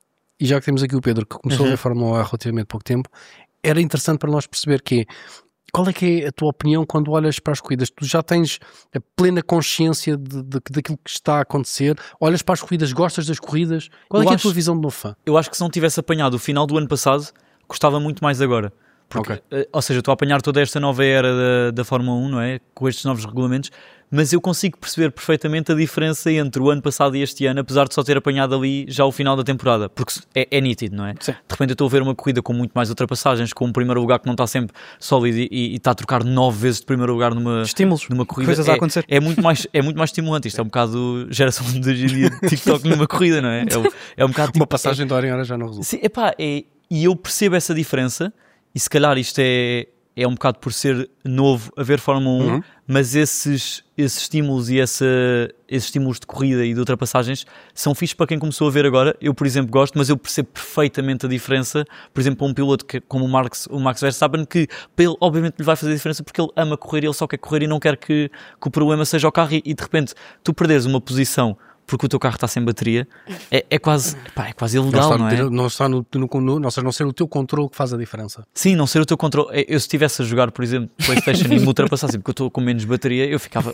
e já que temos aqui o Pedro que começou a ver a Fórmula 1 há relativamente pouco tempo, era interessante para nós perceber qual é que é a tua opinião quando olhas para as corridas? Tu já tens a plena consciência daquilo que está a acontecer? Olhas para as corridas, gostas das corridas? Qual é que é a tua visão de novo fã? Eu acho que se não tivesse apanhado o final do ano passado, gostava muito mais agora. Porque, ou seja, estou a apanhar toda esta nova era da Fórmula 1, não é? Com estes novos regulamentos, mas eu consigo perceber perfeitamente a diferença entre o ano passado e este ano, apesar de só ter apanhado ali já o final da temporada, porque é nítido, não é? Sim. De repente eu estou a ver uma corrida com muito mais ultrapassagens, com um primeiro lugar que não está sempre sólido e está a trocar 9 vezes de primeiro lugar numa corrida. Coisas a acontecer. É muito mais estimulante. Isto é um bocado geração de hoje em dia de TikTok numa corrida, não é? É um bocado uma passagem de hora em hora já não resulta. Sim, e eu percebo essa diferença. E se calhar isto é um bocado por ser novo a ver Fórmula 1, mas esses estímulos e esses estímulos de corrida e de ultrapassagens são fixos para quem começou a ver agora. Eu, por exemplo, gosto, mas eu percebo perfeitamente a diferença. Por exemplo, para um piloto como o Max Verstappen, que ele, obviamente lhe vai fazer a diferença porque ele ama correr, ele só quer correr e não quer que o problema seja o carro, e de repente tu perderes uma posição porque o teu carro está sem bateria, é quase ilegal, não é? Não está não ser o teu controle que faz a diferença. Sim, não ser o teu controle. Eu, se estivesse a jogar, por exemplo, PlayStation e me ultrapassasse porque eu estou com menos bateria, eu ficava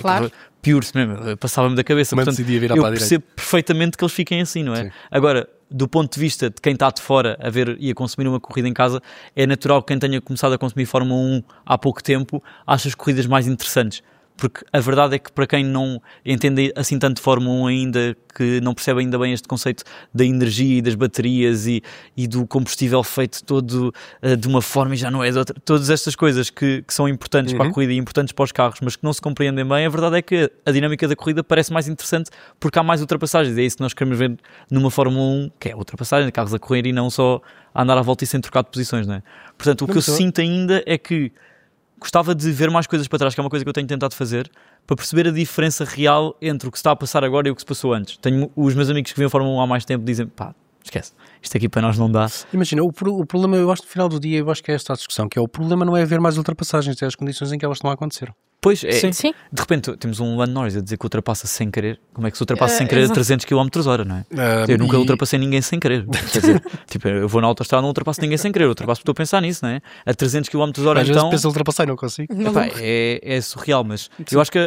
pure mesmo, passava-me da cabeça. Portanto, eu percebo perfeitamente que eles fiquem assim, não é? Sim. Agora, do ponto de vista de quem está de fora a ver e a consumir uma corrida em casa, é natural que quem tenha começado a consumir Fórmula 1 há pouco tempo ache as corridas mais interessantes. Porque a verdade é que para quem não entende assim tanto de Fórmula 1 ainda, que não percebe ainda bem este conceito da energia e das baterias e do combustível feito todo de uma forma e já não é de outra, todas estas coisas que são importantes para a corrida e importantes para os carros, mas que não se compreendem bem, a verdade é que a dinâmica da corrida parece mais interessante porque há mais ultrapassagens. É isso que nós queremos ver numa Fórmula 1, que é ultrapassagem, carros a correr e não só a andar à volta e sem trocar de posições, não é? Portanto, o que eu sinto ainda é que gostava de ver mais coisas para trás, que é uma coisa que eu tenho tentado fazer, para perceber a diferença real entre o que se está a passar agora e o que se passou antes. Tenho os meus amigos que viam Fórmula 1 há mais tempo dizem, esquece. Isto aqui para nós não dá. Imagina, o problema, eu acho que no final do dia, eu acho que é esta a discussão, que é o problema não é haver mais ultrapassagens, é as condições em que elas estão a acontecer. Pois, é, Sim. de repente temos um Lando Norris a dizer que ultrapassa sem querer. Como é que se ultrapassa sem querer a 300 km/h, não é? Eu nunca ultrapassei ninguém sem querer. Quer dizer, tipo, eu vou na autoestrada, não ultrapasso ninguém sem querer, eu ultrapasso porque estou a pensar nisso, não é? A 300 km/h, Às então... vezes penso ultrapassar e não consigo. Epá, é surreal, mas eu acho que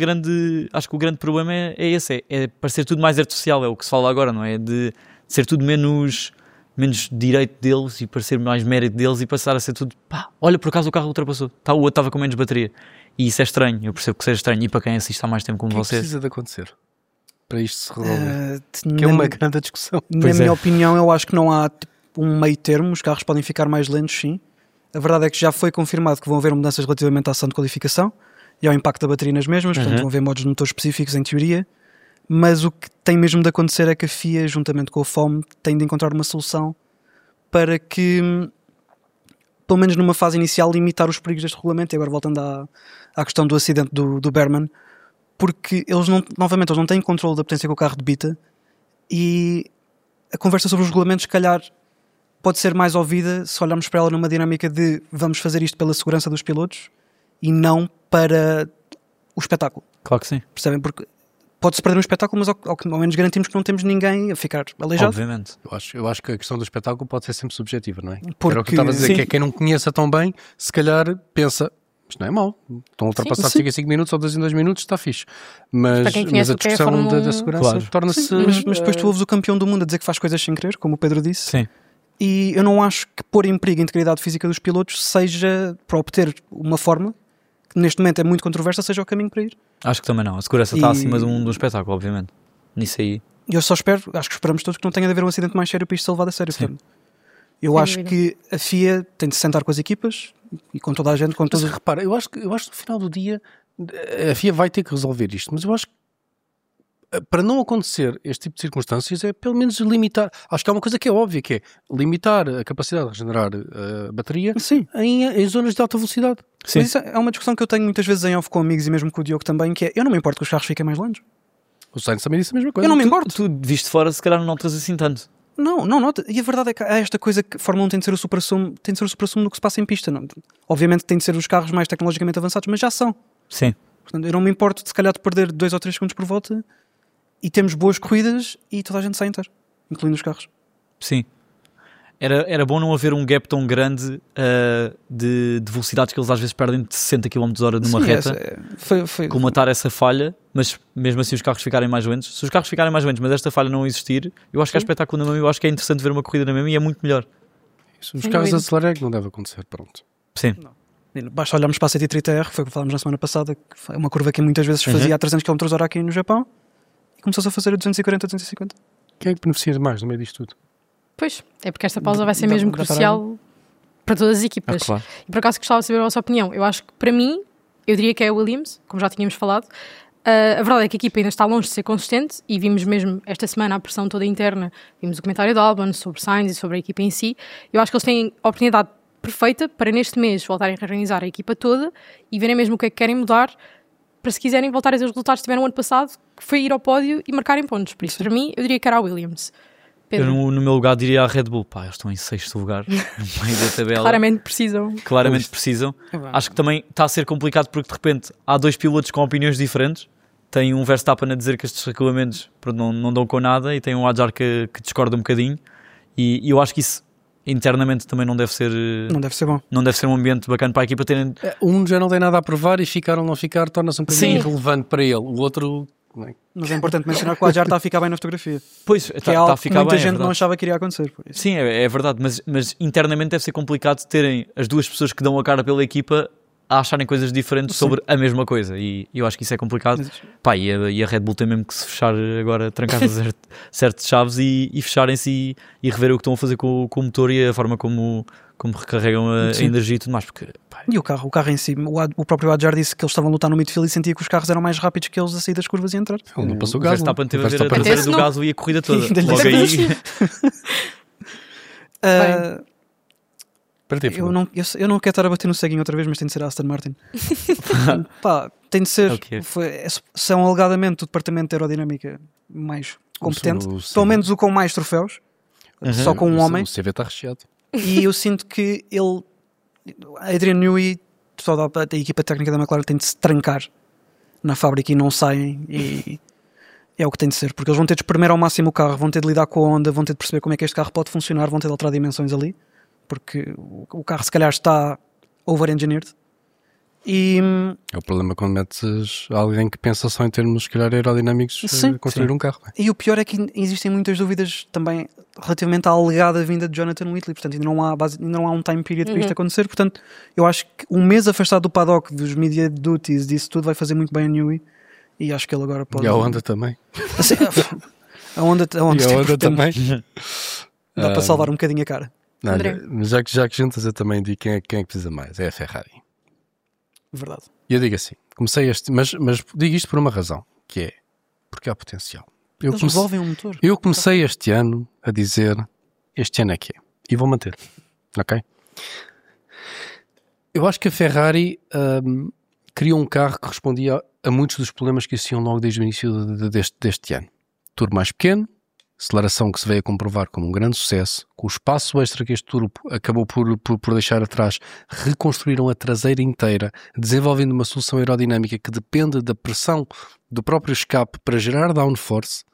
o grande problema é esse, é parecer tudo mais artificial, é o que se fala agora, não é? De ser tudo menos direito deles e parecer mais mérito deles e passar a ser tudo, pá, olha, por acaso o carro ultrapassou, o outro estava com menos bateria. E isso é estranho, eu percebo que seja estranho, e para quem assiste há mais tempo como vocês. O que precisa de acontecer para isto se resolver? Que é uma grande discussão. Na minha opinião, eu acho que não há um meio termo, os carros podem ficar mais lentos, sim. A verdade é que já foi confirmado que vão haver mudanças relativamente à ação de qualificação e ao impacto da bateria nas mesmas, portanto vão haver modos de motor específicos em teoria, mas o que tem mesmo de acontecer é que a FIA, juntamente com a FOM, tem de encontrar uma solução para que, pelo menos numa fase inicial, limitar os perigos deste regulamento. E agora voltando à questão do acidente do Berman, porque eles não têm controle da potência que o carro debita, e a conversa sobre os regulamentos, se calhar, pode ser mais ouvida se olharmos para ela numa dinâmica de vamos fazer isto pela segurança dos pilotos e não para o espetáculo. Claro que sim. Percebem? Porque pode-se perder um espetáculo, mas ao menos garantimos que não temos ninguém a ficar aleijado. Obviamente. Eu acho que a questão do espetáculo pode ser sempre subjetiva, não é? Porque, era o que eu estava a dizer, que é quem não conheça tão bem, se calhar pensa, isto não é mau, estão a ultrapassar 5 em 5 minutos ou 2 em 2 minutos, está fixe. Mas a discussão da segurança torna-se... Mas depois tu ouves o campeão do mundo a dizer que faz coisas sem querer, como o Pedro disse. Sim. E eu não acho que pôr em perigo a integridade física dos pilotos seja para obter uma fórmula que neste momento é muito controversa, seja o caminho para ir. Acho que também não. A segurança está acima do espetáculo, obviamente. Nisso aí. Eu só espero, acho que esperamos todos que não tenha de haver um acidente mais sério para isto ser levado a sério. Eu acho que a FIA tem de sentar com as equipas e com toda a gente. Mas repara, eu acho que no final do dia a FIA vai ter que resolver isto, mas eu acho que para não acontecer este tipo de circunstâncias é pelo menos limitar. Acho que há uma coisa que é óbvia, que é limitar a capacidade de regenerar a bateria em zonas de alta velocidade. Sim. Mas isso é uma discussão que eu tenho muitas vezes em off com amigos e mesmo com o Diogo também, que é, eu não me importo que os carros fiquem mais lentos. O Sainz também disse a mesma coisa. Eu não me importo. Tu visto fora, se calhar não notas assim tanto. Não nota. E a verdade é que há esta coisa que a Fórmula 1 tem de ser o supra-sumo do que se passa em pista. Não? Obviamente tem de ser os carros mais tecnologicamente avançados, mas já são. Sim. Portanto, eu não me importo de se calhar de perder 2 ou 3 segundos por volta e temos boas corridas e toda a gente sai inteiro, incluindo os carros. Sim. Era bom não haver um gap tão grande de velocidades que eles às vezes perdem de 60 km/h numa reta. Colmatar essa falha, mas mesmo assim os carros ficarem mais lentos. Se os carros ficarem mais lentos, mas esta falha não existir, eu acho que há espetáculo na mesma. Eu acho que é interessante ver uma corrida na mesma e é muito melhor. Se os carros acelerem, não deve acontecer, pronto. Sim. Não. Basta olharmos para a 130R, que foi o que falámos na semana passada, que foi uma curva que muitas vezes fazia a 300 km/h aqui no Japão e começou-se a fazer a 240, 250. Quem é que beneficia mais no meio disto tudo? Pois, é porque esta pausa vai ser mesmo crucial para todas as equipas. Claro. E por acaso gostava de saber a vossa opinião. Eu acho que para mim, eu diria que é a Williams, como já tínhamos falado. A verdade é que a equipa ainda está longe de ser consistente e vimos mesmo esta semana a pressão toda interna. Vimos o comentário de Albon sobre Sainz e sobre a equipa em si. Eu acho que eles têm a oportunidade perfeita para neste mês voltarem a reorganizar a equipa toda e verem mesmo o que é que querem mudar para, se quiserem, voltar a ter os resultados que tiveram no ano passado, que foi ir ao pódio e marcarem pontos. Por isso, para mim, eu diria que era a Williams. Pedro? Eu no meu lugar diria a Red Bull. Pá, eles estão em 6º lugar no meio da tabela. Claramente precisam. Acho que também está a ser complicado porque de repente há 2 pilotos com opiniões diferentes. Tem um Verstappen a dizer que estes regulamentos não dão com nada e tem um Adjar que discorda um bocadinho e eu acho que isso internamente também não deve ser bom. Não deve ser um ambiente bacana para a equipa terem... Um já não tem nada a provar e ficar ou não ficar torna-se um bocadinho irrelevante para ele. O outro... Mas é importante mencionar que o Adjar está a ficar bem na fotografia. Pois, está a ficar bem. Muita gente não achava que iria acontecer. Por isso. Sim, é verdade, mas internamente deve ser complicado terem as 2 pessoas que dão a cara pela equipa a acharem coisas diferentes sobre a mesma coisa e eu acho que isso é complicado. Pá, e a Red Bull tem mesmo que se fechar agora, trancar certas chaves e fecharem-se e rever o que estão a fazer com o motor e a forma como recarregam a energia e tudo mais. Porque, pá, e o carro em si, o próprio Adjar disse que eles estavam a lutar no midfield e sentia que os carros eram mais rápidos que eles a sair das curvas e entrar. Não passou o Verstappen teve a ver a traseira do Gasly e a corrida toda. Logo aí... Eu não quero estar a bater no ceguinho outra vez, mas tem de ser a Aston Martin. Pá, tem de ser. São alegadamente o departamento de aerodinâmica mais competente, pelo menos o com mais troféus. só com um homem. O CV está recheado. E eu sinto que Adrian Newey, toda a equipa técnica da McLaren tem de se trancar na fábrica e não saem, e é o que tem de ser, porque eles vão ter de espremer ao máximo o carro, vão ter de lidar com a Honda, vão ter de perceber como é que este carro pode funcionar, vão ter de alterar dimensões ali, porque o carro se calhar está over-engineered. E é o problema quando metes alguém que pensa só em termos, se calhar, aerodinâmicos a construir um carro. E o pior é que existem muitas dúvidas também relativamente à alegada vinda de Jonathan Whitley, portanto ainda não há um time period para isto acontecer, portanto eu acho que um mês afastado do paddock, dos media duties, disso tudo, vai fazer muito bem a Newey, e acho que ele agora pode... E a Honda também. Assim, a Honda também. Dá para salvar um bocadinho a cara. Não, já que juntas, eu também digo quem é que precisa mais, é a Ferrari. Verdade. E eu digo assim, comecei mas digo isto por uma razão, que é porque há potencial. Eles resolvem um motor. Eu comecei este ano a dizer, este ano é que é, e vou manter, ok? Eu acho que a Ferrari criou um carro que respondia a muitos dos problemas que existiam logo desde o início deste ano. Turbo mais pequeno, aceleração que se veio a comprovar como um grande sucesso, com o espaço extra que este turbo acabou por deixar atrás, reconstruíram a traseira inteira, desenvolvendo uma solução aerodinâmica que depende da pressão do próprio escape para gerar downforce,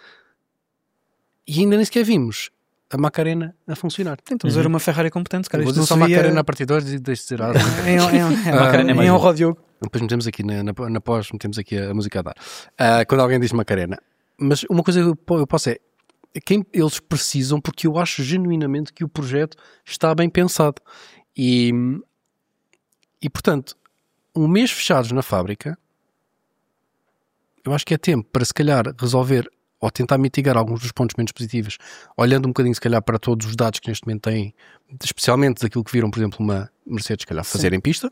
e ainda nem sequer vimos a Macarena a funcionar. Tentamos ver uma Ferrari competente, cara. Vou dizer só Macarena a partir de hoje e deixe de dizer em honra ao Diogo. Depois metemos aqui na pós, metemos aqui a música a dar. Quando alguém diz Macarena. Mas uma coisa que eu posso é quem eles precisam, porque eu acho genuinamente que o projeto está bem pensado. E portanto, um mês fechados na fábrica, eu acho que é tempo para se calhar resolver ou tentar mitigar alguns dos pontos menos positivos, olhando um bocadinho se calhar para todos os dados que neste momento têm, especialmente daquilo que viram, por exemplo, uma Mercedes se calhar fazer em pista.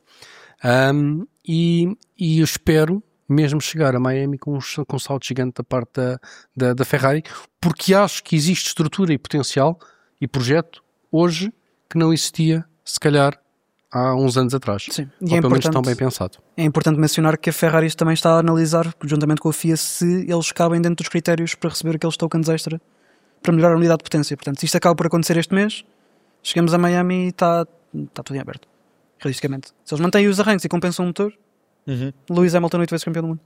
E eu espero mesmo chegar a Miami com um salto gigante da parte da Ferrari, porque acho que existe estrutura e potencial e projeto hoje que não existia se calhar há uns anos atrás. Sim. Ou pelo menos tão bem pensado. É importante mencionar que a Ferrari também está a analisar, juntamente com a FIA, se eles cabem dentro dos critérios para receber aqueles tokens extra para melhorar a unidade de potência. Portanto, se isto acaba por acontecer este mês, chegamos a Miami e está tudo em aberto. Realisticamente. Se eles mantêm os arranques e compensam o motor, Lewis Hamilton 8 vezes campeão do mundo.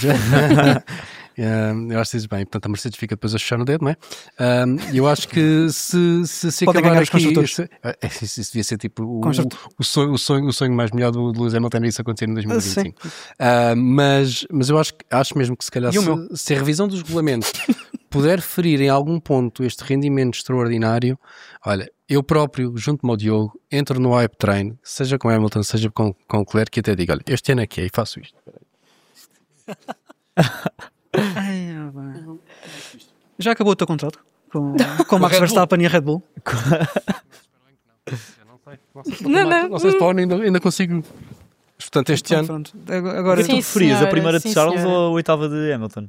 Eu acho que dizes bem. Portanto, a Mercedes fica depois a chuchar no dedo, não é? Eu acho que se podem acabar ganhar aqui... Isso devia ser tipo o sonho mais melhor do Lewis Hamilton, isso acontecer em 2025. Mas eu acho mesmo que se calhar se a revisão dos regulamentos puder ferir em algum ponto este rendimento extraordinário, olha, eu próprio, junto-me ao Diogo, entro no hype train, seja com Hamilton, seja com Leclerc, e até digo, olha, este ano é que é, e faço isto. Já acabou o teu contrato com Max Verstappen e a Red Bull? Não sei se para ainda consigo. Portanto, este ano. Pronto. Agora tu preferias a primeira de Charles ou a oitava de Hamilton?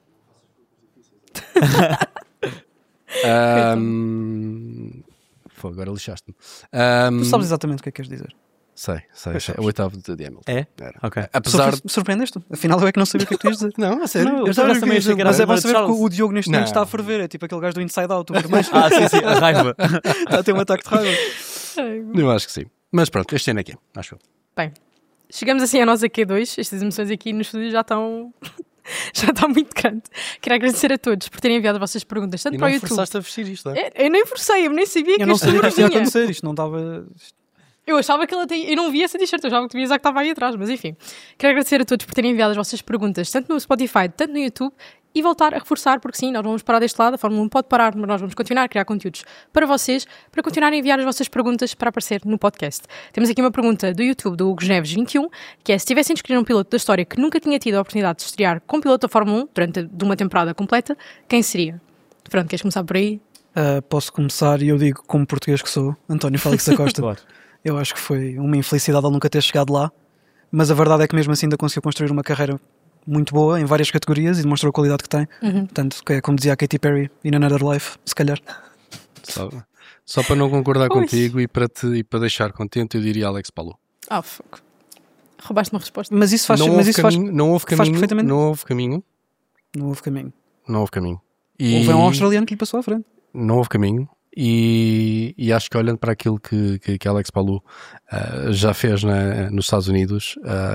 Agora lixaste-me. Tu sabes exatamente o que é que queres dizer. Sei. É o oitavo de Hamilton. É? Ok. Apesar de... Surpreendeste-te? Afinal, eu é que não sabia o que é que tu ias dizer. Não, a sério. Não, eu também achei que era. Mas é bom saber que o Diogo neste momento está a ferver. É tipo aquele gajo do Inside Out. Sim, a raiva. Está a ter um ataque de raiva. Eu acho que sim. Mas pronto, este ano é que é, acho eu. Bem, chegamos assim à nossa Q2. Estas emoções aqui no estúdio já estão... já está muito grande. Quero agradecer a todos por terem enviado as vossas perguntas, tanto para o YouTube. E não forçaste a vestir isto, não é? Eu nem forcei, eu nem sabia que eu não sabia que isto ia acontecer. Isto não estava... Eu achava que ela tinha... Eu não via essa t-shirt, eu achava que tu vias a que estava aí atrás, mas enfim. Quero agradecer a todos por terem enviado as vossas perguntas, tanto no Spotify, tanto no YouTube, e voltar a reforçar, porque sim, nós vamos parar deste lado, a Fórmula 1 pode parar, mas nós vamos continuar a criar conteúdos para vocês, para continuarem a enviar as vossas perguntas para aparecer no podcast. Temos aqui uma pergunta do YouTube, do Hugo Neves 21, que é: se tivessem de escolher um piloto da história que nunca tinha tido a oportunidade de estrear com piloto da Fórmula 1 durante uma temporada completa, quem seria? Pronto, queres começar por aí? Posso começar, e eu digo como português que sou, António Félix da Costa. Claro. Eu acho que foi uma infelicidade ele nunca ter chegado lá, mas a verdade é que mesmo assim ainda conseguiu construir uma carreira muito boa em várias categorias e demonstrou a qualidade que tem. Portanto, é como dizia a Katy Perry, in another life, se calhar. Só para não concordar contigo e para deixar contente, eu diria Alex Palou. Fuck. Roubaste uma resposta. Mas isso faz perfeitamente. Não houve caminho. Não houve caminho. Houve um australiano que lhe passou à frente. Não houve caminho. E acho que olhando para aquilo que Alex Palou já fez nos Estados Unidos,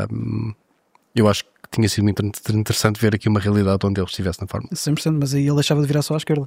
eu acho que tinha sido muito interessante ver aqui uma realidade onde ele estivesse na Fórmula 100%, mas aí ele deixava de virar só à esquerda.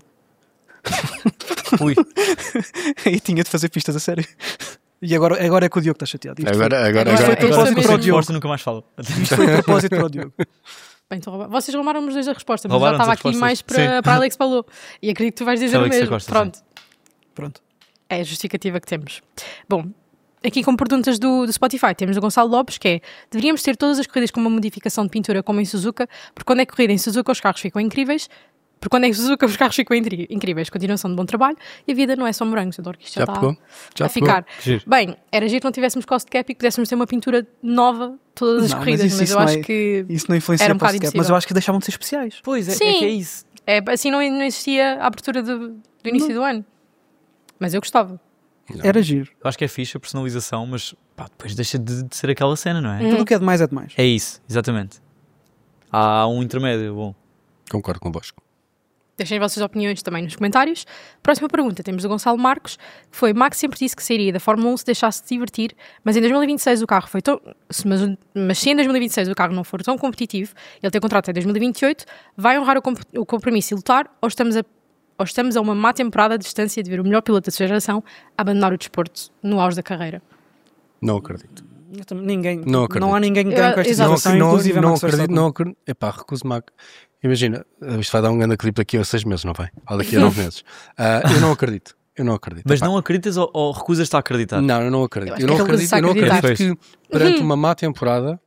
Ui. Aí tinha de fazer pistas a sério. E agora é que o Diogo está chateado. Isto Agora foi de propósito para o Diogo. Nunca mais falo. Isto foi de propósito para o Diogo. Bem, então, vocês roubaram-me os dois a resposta, mas Roubaram-nos eu já as estava aqui respostas. mais para Alex Palou. E acredito que tu vais dizer o Alex mesmo. Acosta, Pronto. É a justificativa que temos. Bom, aqui com perguntas do Spotify, temos o Gonçalo Lopes, que é: deveríamos ter todas as corridas com uma modificação de pintura como em Suzuka, porque quando é corrida em Suzuka os carros ficam incríveis, porque quando é em Suzuka os carros ficam incríveis. Continuação de bom trabalho e a vida não é só morangos. Eu adoro que isto já está a ficar. Giro. Bem, era giro que não tivéssemos cost cap e que pudéssemos ter uma pintura nova todas as corridas, mas eu acho que isso não influencia era um para o bocado cap, impossível. mas eu acho que deixavam de ser especiais. Pois, Sim. é que é isso. Assim não existia a abertura do início do ano. Mas eu gostava. Era giro. Eu acho que é fixe a personalização, mas depois deixa de ser aquela cena, não é? Tudo o que é demais é demais. É isso, exatamente. Há um intermédio, bom. Concordo convosco. Deixem as vossas opiniões também nos comentários. Próxima pergunta, temos do Gonçalo Marcos, que foi: Max sempre disse que sairia da Fórmula 1 se deixasse de divertir, mas em 2026 o carro foi tão... Mas se em 2026 o carro não for tão competitivo, ele tem contrato até 2028, vai honrar o compromisso e lutar, ou estamos a uma má temporada de distância de ver o melhor piloto da sua geração abandonar o desporto no auge da carreira? Não acredito. Ninguém, Não acredito. não há ninguém que ganhe com esta Exato. situação, inclusive a Max Verstappen. Não acredito. Epá, recuso-me. Imagina, isto vai dar um grande clipe daqui a 6 meses, não vai? Ou daqui a 9 meses. Eu não acredito. Mas Epá. não acreditas ou recusas-te a acreditar? Não, eu não acredito. Eu acho que ele Eu não acreditar. acredito que perante uma má temporada.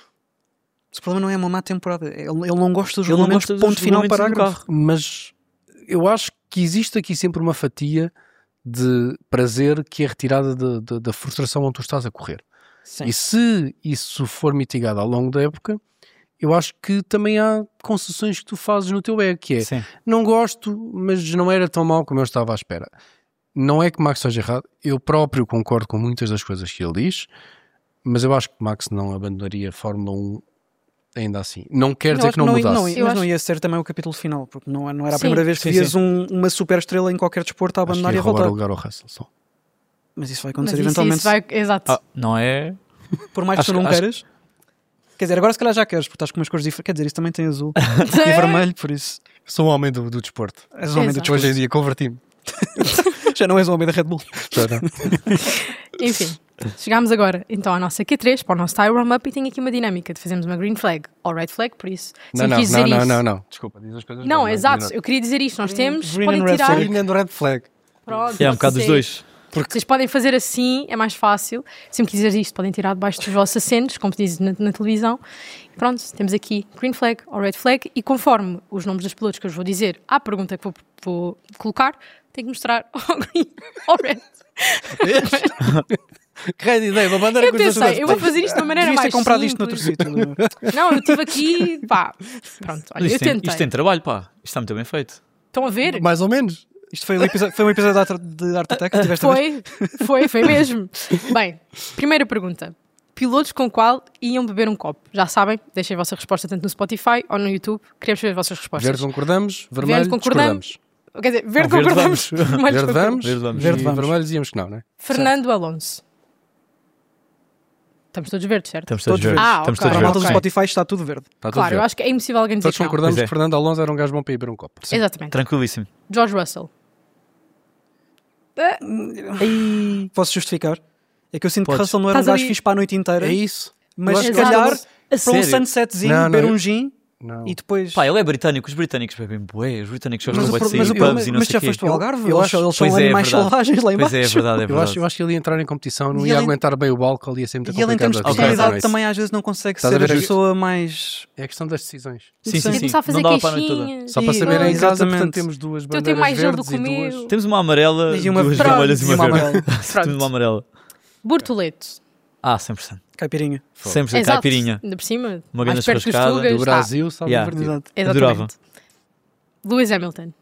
O problema não é uma má temporada. Ele não gosta dos Ele não regulamentos, gosta dos ponto final, regulamentos do parágrafo. Mas eu acho que existe aqui sempre uma fatia de prazer que é retirada da frustração onde tu estás a correr. Sim. E se isso for mitigado ao longo da época, eu acho que também há concessões que tu fazes no teu ego, que é: Sim. não gosto, mas não era tão mau como eu estava à espera. Não é que Max seja errado, eu próprio concordo com muitas das coisas que ele diz, mas eu acho que Max não abandonaria a Fórmula 1 ainda assim. Não quer dizer que não mudasse. Mas não ia ser também o capítulo final, porque não era a Sim. primeira vez que vias uma super estrela em qualquer desporto a Acho que abandonar e ia a roubar voltar. o lugar ao Russell só. Mas isso vai Mas acontecer isso eventualmente. vai... Exato. Não é? Por mais que tu não queiras. Quer dizer, agora se calhar já queres, porque estás com umas cores diferentes. Quer dizer, isso também tem azul e vermelho, por isso. Sou um homem do desporto. És um homem do Exato. desporto. Hoje em dia converti-me. Já não és um homem da Red Bull. Já não. Enfim, chegámos agora então à nossa Q3, para o nosso Tire Warm-Up, e tem aqui uma dinâmica de fazermos uma green flag ou red flag, por isso sempre quis dizer isto. Não. Desculpa, diz as coisas. Não, exato, eu queria dizer isto. Nós temos, Green podem and red tirar. flag. Green and red flag. Pronto, É um bocado dos sim. dois. Vocês podem fazer assim, é mais fácil. Sempre que dizeres isto, podem tirar debaixo dos vossos assentos, como se diz na televisão. Pronto, temos aqui green flag ou red flag, e conforme os nomes dos pilotos que eu vos vou dizer à pergunta que vou colocar, tenho que mostrar ou green ou red. Grande ideia, uma bandeira Eu pensei, eu vou fazer isto de uma maneira Devias mais ter comprado simples. isto noutro sítio. Leonor. Não, eu estive aqui, pá, pronto, olha, Mas eu isto, tem, tentei. isto tem trabalho, pá. Isto está muito bem feito. Estão a ver? Mais ou menos. Isto foi um episódio de Art Attack que tiveste a ver? Foi mesmo. Bem, primeira pergunta. Pilotos com qual iam beber um copo? Já sabem, deixem a vossa resposta tanto no Spotify ou no YouTube. Queremos saber as vossas respostas. Verde concordamos, vermelho Verde concordamos. discordamos. Quer dizer, verde Não, verde concordamos. Vermelho Verde concordamos. vamos, Verde vamos. Verde e vamos. vermelho dizíamos que não, não é? Fernando Alonso. Estamos todos verdes, certo? Estamos todos Todos verdes. verdes. Estamos Ah, Para todos a malta verdes. do ok. Spotify está tudo verde. Está tudo Claro, eu verde. acho que é impossível alguém dizer Todos que não. concordamos Pois é. que Fernando Alonso era um gajo bom para ir beber um copo. Sim. Exatamente. Tranquilíssimo. George Russell. Posso justificar? É que eu sinto Podes. que Russell não era um Estás gajo ali- fixe para a noite inteira, É isso. mas Eu se acho que- calhar Exato. A para um sério? sunsetzinho, Não, beber eu- um gin Não. e depois... Pá, ele é britânico. Os britânicos bebem bué. Os britânicos só Mas não o vai pro- sair mas o pubs problema- e não mas sei já o quê. foste ao Algarve? eu Eles acho- são Pois animais é verdade. selvagens lá embaixo. Pois é, é verdade, é Eu verdade. acho que ele ia entrar em competição, não E ia ele- aguentar bem o álcool, ia ser muito E ele em termos de complicado. Ok. personalidade também às vezes não consegue Estás a ser a ver? pessoa mais... É a questão das decisões. Sim, sim, E sim. começar a fazer Não dava para a noite toda. queixinhas. Só para E- saber em casa, exatamente. portanto, temos duas Eu tenho bandeiras mais gelo do verdes que e o duas... meu. Temos uma amarela, E uma duas verde. vermelhas e uma E uma verde. amarela. Temos uma amarela. Bortoleto. 100%. Caipirinha. 100% Exato. caipirinha. Ainda por cima. Uma mais grande perto dos churrascada. Tugas. Do Brasil, sabe Yeah. divertido. Exato. Exatamente. Lewis Hamilton.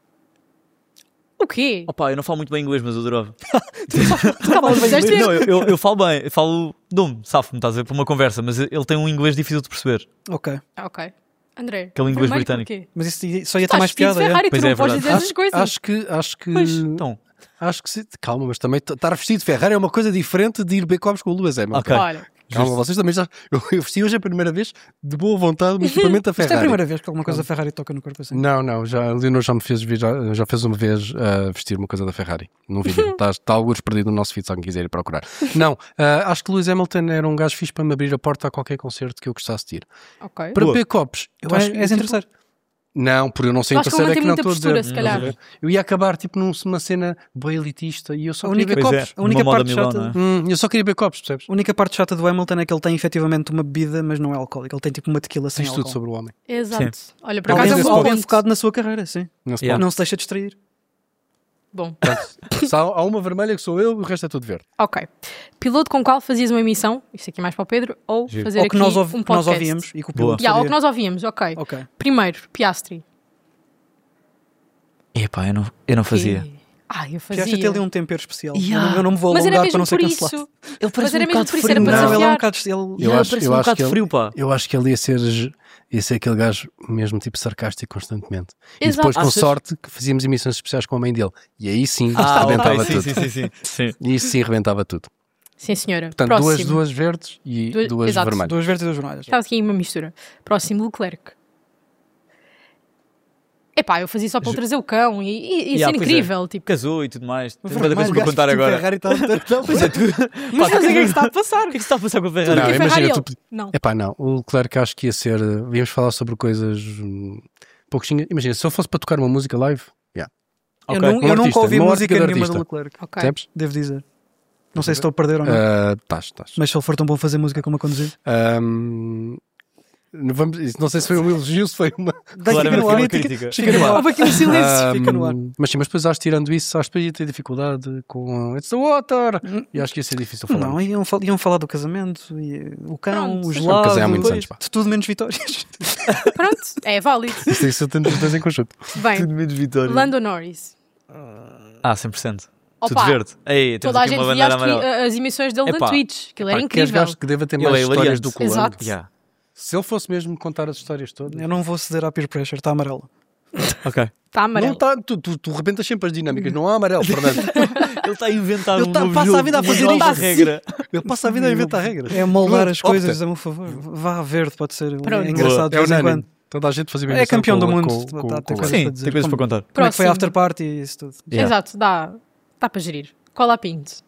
O quê? Opa, eu não falo muito bem inglês, mas eu adorava. Disseste- Não, eu falo bem. Eu falo dom-me, safo-me, estás a ver, para uma conversa. Mas ele tem um inglês difícil de perceber. Ok. Ok. André. Aquele inglês vermelho britânico. porquê? Mas isso só ia ter Estás mais vestido de piada. Ferrari, tu Pois não é, podes verdade. dizer essas coisas. Acho que Pois, então. Acho que sim. Calma, mas também estar vestido de Ferrari é uma coisa diferente de ir beber copos com o Lewis Hamilton. Ok. Olha, Calma, vocês também já... Eu vesti hoje a primeira vez, de boa vontade, um equipamento da Ferrari. Isto é a primeira vez que alguma coisa da Ferrari toca no corpo assim. Não, a Leonor já me fez já fez uma vez vestir uma coisa da Ferrari num vídeo. Está alguns perdido no nosso feed se alguém quiser ir procurar. Não, acho que Lewis Hamilton era um gajo fixe para me abrir a porta a qualquer concerto que eu gostasse de ir. ok. Para Boa. beber copos, eu acho que És em terceiro. Não, por eu não ser Eu acho que ele terceiro é não que tem não muita estou a postura, dizer. se calhar. Estás a ver? Eu ia acabar tipo numa cena bem elitista e eu só A queria única, beber Pois copos. é, a única uma moda parte Milão, chata. não é? Eu só queria beber copos, percebes? A única parte chata do Hamilton é que ele tem efetivamente uma bebida, mas não é alcoólico. Ele tem tipo uma tequila sem Diz tudo álcool. sobre o homem. Exato. Olha, por Ele acaso é um desse bom é ponto. focado na sua carreira, sim. Não se Yeah. Não se deixa distrair. Bom, pode. Só há uma vermelha que sou eu e o resto é tudo verde. ok. Piloto com qual fazias uma emissão, isto aqui mais para o Pedro, ou Giro. fazer Ou aqui que nós, um que nós podcast. ouvíamos e que o Boa. piloto Ou que fazia. nós ouvíamos, ok. Ok. Primeiro, Piastri. Epá, eu não fazia. Que- Ah, eu Porque acho que fazia. tem ali um tempero especial. Yeah. Eu não me vou Mas era alongar para mesmo não ser por cancelado. isso. Ele Mas era mesmo por isso, era frio. para Não, ele é um desafiar. bocado... Ele... Eu acho- parece eu um acho bocado que ele- frio, pá. Eu acho que ele ia ser aquele gajo mesmo tipo sarcástico constantemente. E Exato. depois, com Achas? sorte, que fazíamos emissões especiais com a mãe dele. E aí sim, Ah, rebentava ok, tudo. sim. E isso sim, rebentava tudo. Sim, senhora. Portanto, Próximo. duas verdes e duas Exato. vermelhas. Duas verdes e duas vermelhas. Estava aqui uma mistura. Próximo, Leclerc. Epá, eu fazia só para ele trazer o cão e isso é pois incrível. Tipo, Casou e tudo mais. Tem tanta coisa para contar agora. Pois é, tu. mas não sei o que é que se está a passar. O que é que se está a passar com a Tudo Ferrari? que é Não, Ferrari imagina, ele. Não. Epá, não. O Leclerc acho que ia ser... Íamos falar sobre coisas... pouquinho. Imagina, se eu fosse para tocar uma música live... Yeah. Eu, Ok. não, eu nunca artista, ouvi uma música artista. nenhuma do Leclerc. Ok. Percebes? Devo dizer. Não sei se estou a perder ou não. Estás. Mas se ele for tão bom fazer música como a conduzir. Não sei se foi um elogio, se foi uma... Claramente no foi ar, uma fica- crítica. Fica no ar. Houve aqui um silêncio. Fica no ar. Mas sim, mas depois acho que tirando isso, acho que ia ter dificuldade com It's the Water e acho que ia ser difícil falar. Não, iam falar do casamento, e o cão, Pronto. o Mas gelado, casei há muitos anos, pá. de tudo menos vitórias. Pronto, é válido. Isso eu tenho os dois em conjunto. Bem, Tudo menos vitória. Lando Norris. 100%. Tudo Opa, verde. Ei, temos toda a aqui gente uma via bandeira amarela. as emissões dele na Epá. Twitch. Aquilo era Pá, queres incrível. gajo que deva ter Ele mais é histórias hilariante. do que o Lando. Exato. Yeah. Se ele fosse mesmo contar as histórias todas. Eu não vou ceder à peer pressure, está amarelo. Ok. Está amarelo. Não tá, tu rebentas sempre as dinâmicas, não há amarelo, Fernando. Ele está a inventar Ele um tá- novo passa a jogo, vida a uma fazer nova isto. regra. Ele passa a vida a inventar regras. É moldar Pronto, as coisas opta. a meu favor. Vá a verde, pode ser. Pronto. É engraçado de É vez em unânime. quando. Toda a gente fazia É campeão do mundo. com Tem o coisas Sim, para dizer. tem coisas para Como- contar. Como é que foi Próximo. after party e isso tudo. Yeah. Exato, dá para gerir. Cola Pinto.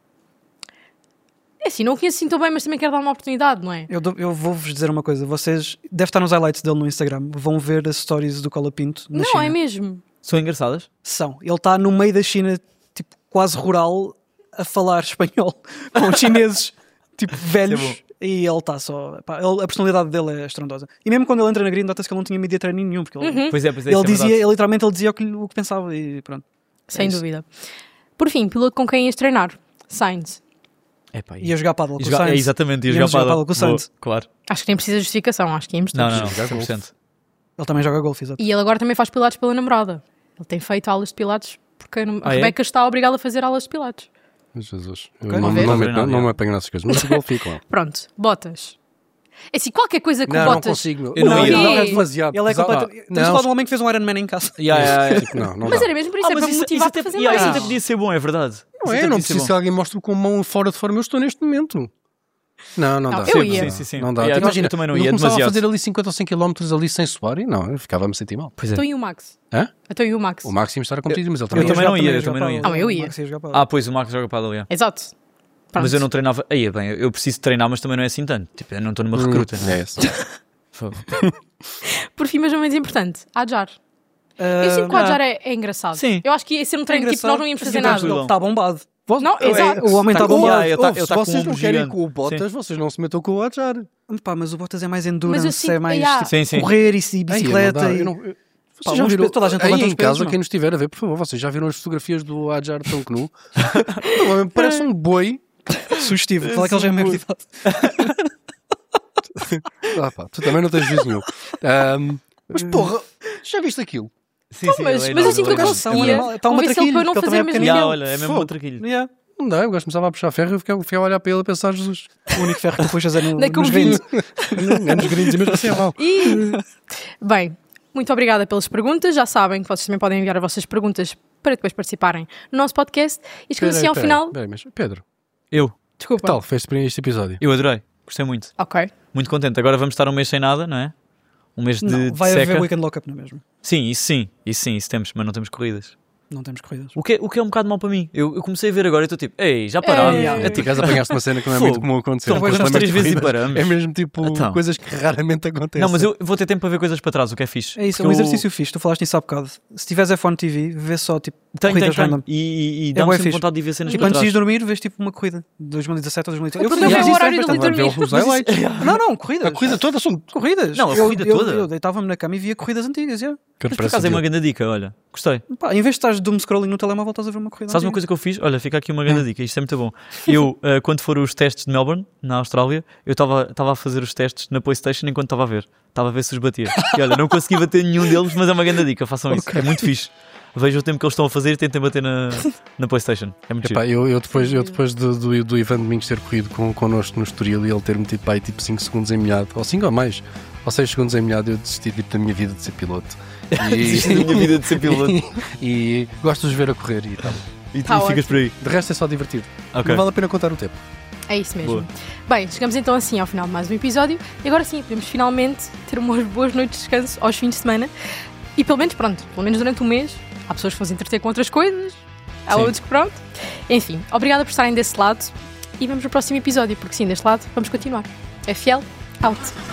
É assim, não o conheço assim tão bem, mas também quero dar uma oportunidade, não é? Eu vou-vos dizer uma coisa. Vocês devem estar nos highlights dele no Instagram. Vão ver as stories do Cola Pinto na Não, China. é mesmo. São engraçadas? São. Ele está no meio da China, tipo, quase rural, a falar espanhol com chineses, tipo, velhos. Isso E ele está só. Pá, a personalidade dele é estrondosa. E mesmo quando ele entra na grid, nota-se que ele não tinha media treino nenhum. Porque ele, Pois é, ele isso é dizia, verdade. ele literalmente ele dizia o que pensava e pronto. Sem isso. dúvida. Por fim, piloto com quem ias treinar? Sainz. Epá, Ia jogar paddle com o jogar- Sainz. é, exatamente, ia Íamos jogar jogar paddle. paddle com o Sainz. Boa, claro. Acho que nem precisa de justificação, acho que íamos Não, todos. não, não, Jogar 100%. Ele também joga golfe, exato. E ele agora também faz pilates pela namorada. Ele tem feito aulas de pilates porque a Ah, é? Rebeca está a obrigá-la a fazer aulas de pilates. Jesus. Eu Ok, não, vamos não, ver. me- não me apanho nessas coisas, mas igual fico lá. Pronto, Bottas. É assim, qualquer coisa com Não, não Bottas. consigo. Meu. Eu não ia. Não, é demasiado. Ele é pesado. completamente. Estamos a Não, falar de um homem que fez um Ironman em casa. Mas não dá. era mesmo por isso, é para me motivar até, para fazer yeah, mais. isso até podia ser bom, é verdade. Não Isso é, até não podia ser preciso bom. que alguém mostre com mão fora de forma. Eu estou neste momento. Não Não, dá. eu ia. Sim. Não dá. Yeah, Imagina, eu também não eu ia, é começava a demasiado. fazer ali 50 ou 100 km ali sem suar e não, eu ficava a me sentir mal. Pois é. Então e o Max? Hã? Então e o Max? O Máximo estar a competir, mas ele Eu também também jogar- não ia, jogar também não ia. paddle. Não, eu ia. O Max jogar paddle. Ah, pois o Marcos joga paddle, yeah. Exato. Pronto. Mas eu não treinava. Aí é bem, eu preciso treinar, mas também não é assim tanto. Tipo, eu não estou numa recruta. É esse. Fogo. Por fim, mas não menos importante, Adjar. Ah, Eu sinto que o Adjar é engraçado. Sim. Eu acho que ia ser um treino tipo, nós não íamos fazer nada. tranquilo. Ele está bombado. Não, exato. O homem está com- bombado. Yeah, ele tá com Se vocês um não ombro querem gigante. com o Bottas, vocês não se metam com o Adjar. Pá, mas o Bottas é mais Mas eu endurance, sinto- é mais yeah. tipo, Sim. correr e bicicleta. e... Vocês Pá, já uns viram, pesos, toda a gente aí levanta em os pesos, casa, não? quem nos estiver a ver, por favor, vocês já viram as fotografias do Adjar tão que nu? Parece um boi. Sugestivo. Fala que ele já é meio activado. Pá, tu também não tens juízo nenhum. Mas porra, já viste aquilo? Sim, Mas ele é eu sinto que eu enorme, Está um conseguia animal, está uma convencer ele para eu não traquilho, fazer porque ele mesmo também é Yeah, que olha, é mesmo Fogo. um traquilho. Yeah. Não dá, eu gosto de começar a puxar ferro e eu ficava a olhar para ele a pensar, Jesus, O único ferro que tu puxas é Nem nos convido. grinds. é nos grindes e mesmo assim é mau. Ih. Bem, muito obrigada pelas perguntas. Já sabem que vocês também podem enviar as vossas perguntas para depois participarem no nosso podcast. E chegamos assim ao final. Mas Pedro, Desculpa. que tal? Fez-te para este episódio? Eu adorei, gostei muito. Ok. Muito contente. Agora vamos estar um mês sem nada, não é? Um mês de Vai seca. haver weekend lock-up, não é mesmo? Sim, isso temos, mas não temos corridas. Não temos corridas. O que é um bocado mau para mim. Eu comecei a ver agora e estou tipo, ei, já parámos. Ei. É tipo, apanhaste uma cena que não é muito comum acontecer. Então, Depois nós lembras 3 de vezes e corridas. paramos. É mesmo tipo Então. coisas que raramente acontecem. Não, mas eu vou ter tempo para ver coisas para trás, o que é fixe. É isso, é Porque um exercício fixe. Tu falaste nisso há bocado. Se tiveres F1 TV, vê só tipo Tenho. corridas random. E É dá-me bué sempre fixe. vontade de ver cenas Tipo, para antes de trás. dormir, vês tipo uma corrida de 2017 ou 2018. O problema é o horário de bastante. dormir. Vai ver os highlights. Não, corridas. A corrida toda são Corridas. Não, a corrida toda. Eu deitava-me na cama e via corridas antigas. Yeah. Mas por acaso é uma grande dica, olha. Gostei. Pá, em vez de estás doom scrolling no telemóvel, estás a ver uma corrida. Sabes uma antiga. coisa que eu fiz? Olha, fica aqui uma grande dica, isto é muito bom. Eu, quando foram os testes de Melbourne, na Austrália, eu estava a fazer os testes na PlayStation enquanto estava a ver. Estava a ver se os batia. E olha, não consegui bater nenhum deles, mas é uma grande dica, façam isso. É muito fixe. Vejam o tempo que eles estão a fazer e tentem bater na PlayStation. É muito Epá, giro. eu depois do Ivan Domingos ter corrido connosco no Estoril e ele ter metido para aí tipo 5 segundos em molhado, ou 5 ou mais, ou 6 segundos em molhado, eu desisti tipo, da minha vida de ser piloto. Desisti da minha vida de ser piloto. E gosto de os ver a correr e tal. E Tá tu ficas por aí. De resto é só divertido. Ok. Não vale a pena contar o tempo. É isso mesmo. Boa. Bem, chegamos então assim ao final de mais um episódio. E agora sim, podemos finalmente ter umas boas noites de descanso aos fins de semana. E pelo menos durante um mês, há pessoas que vão se entreter com outras coisas. Há Sim. outros que pronto. Enfim, obrigada por estarem desse lado. E vamos no próximo episódio, porque sim, deste lado vamos continuar. FL, out.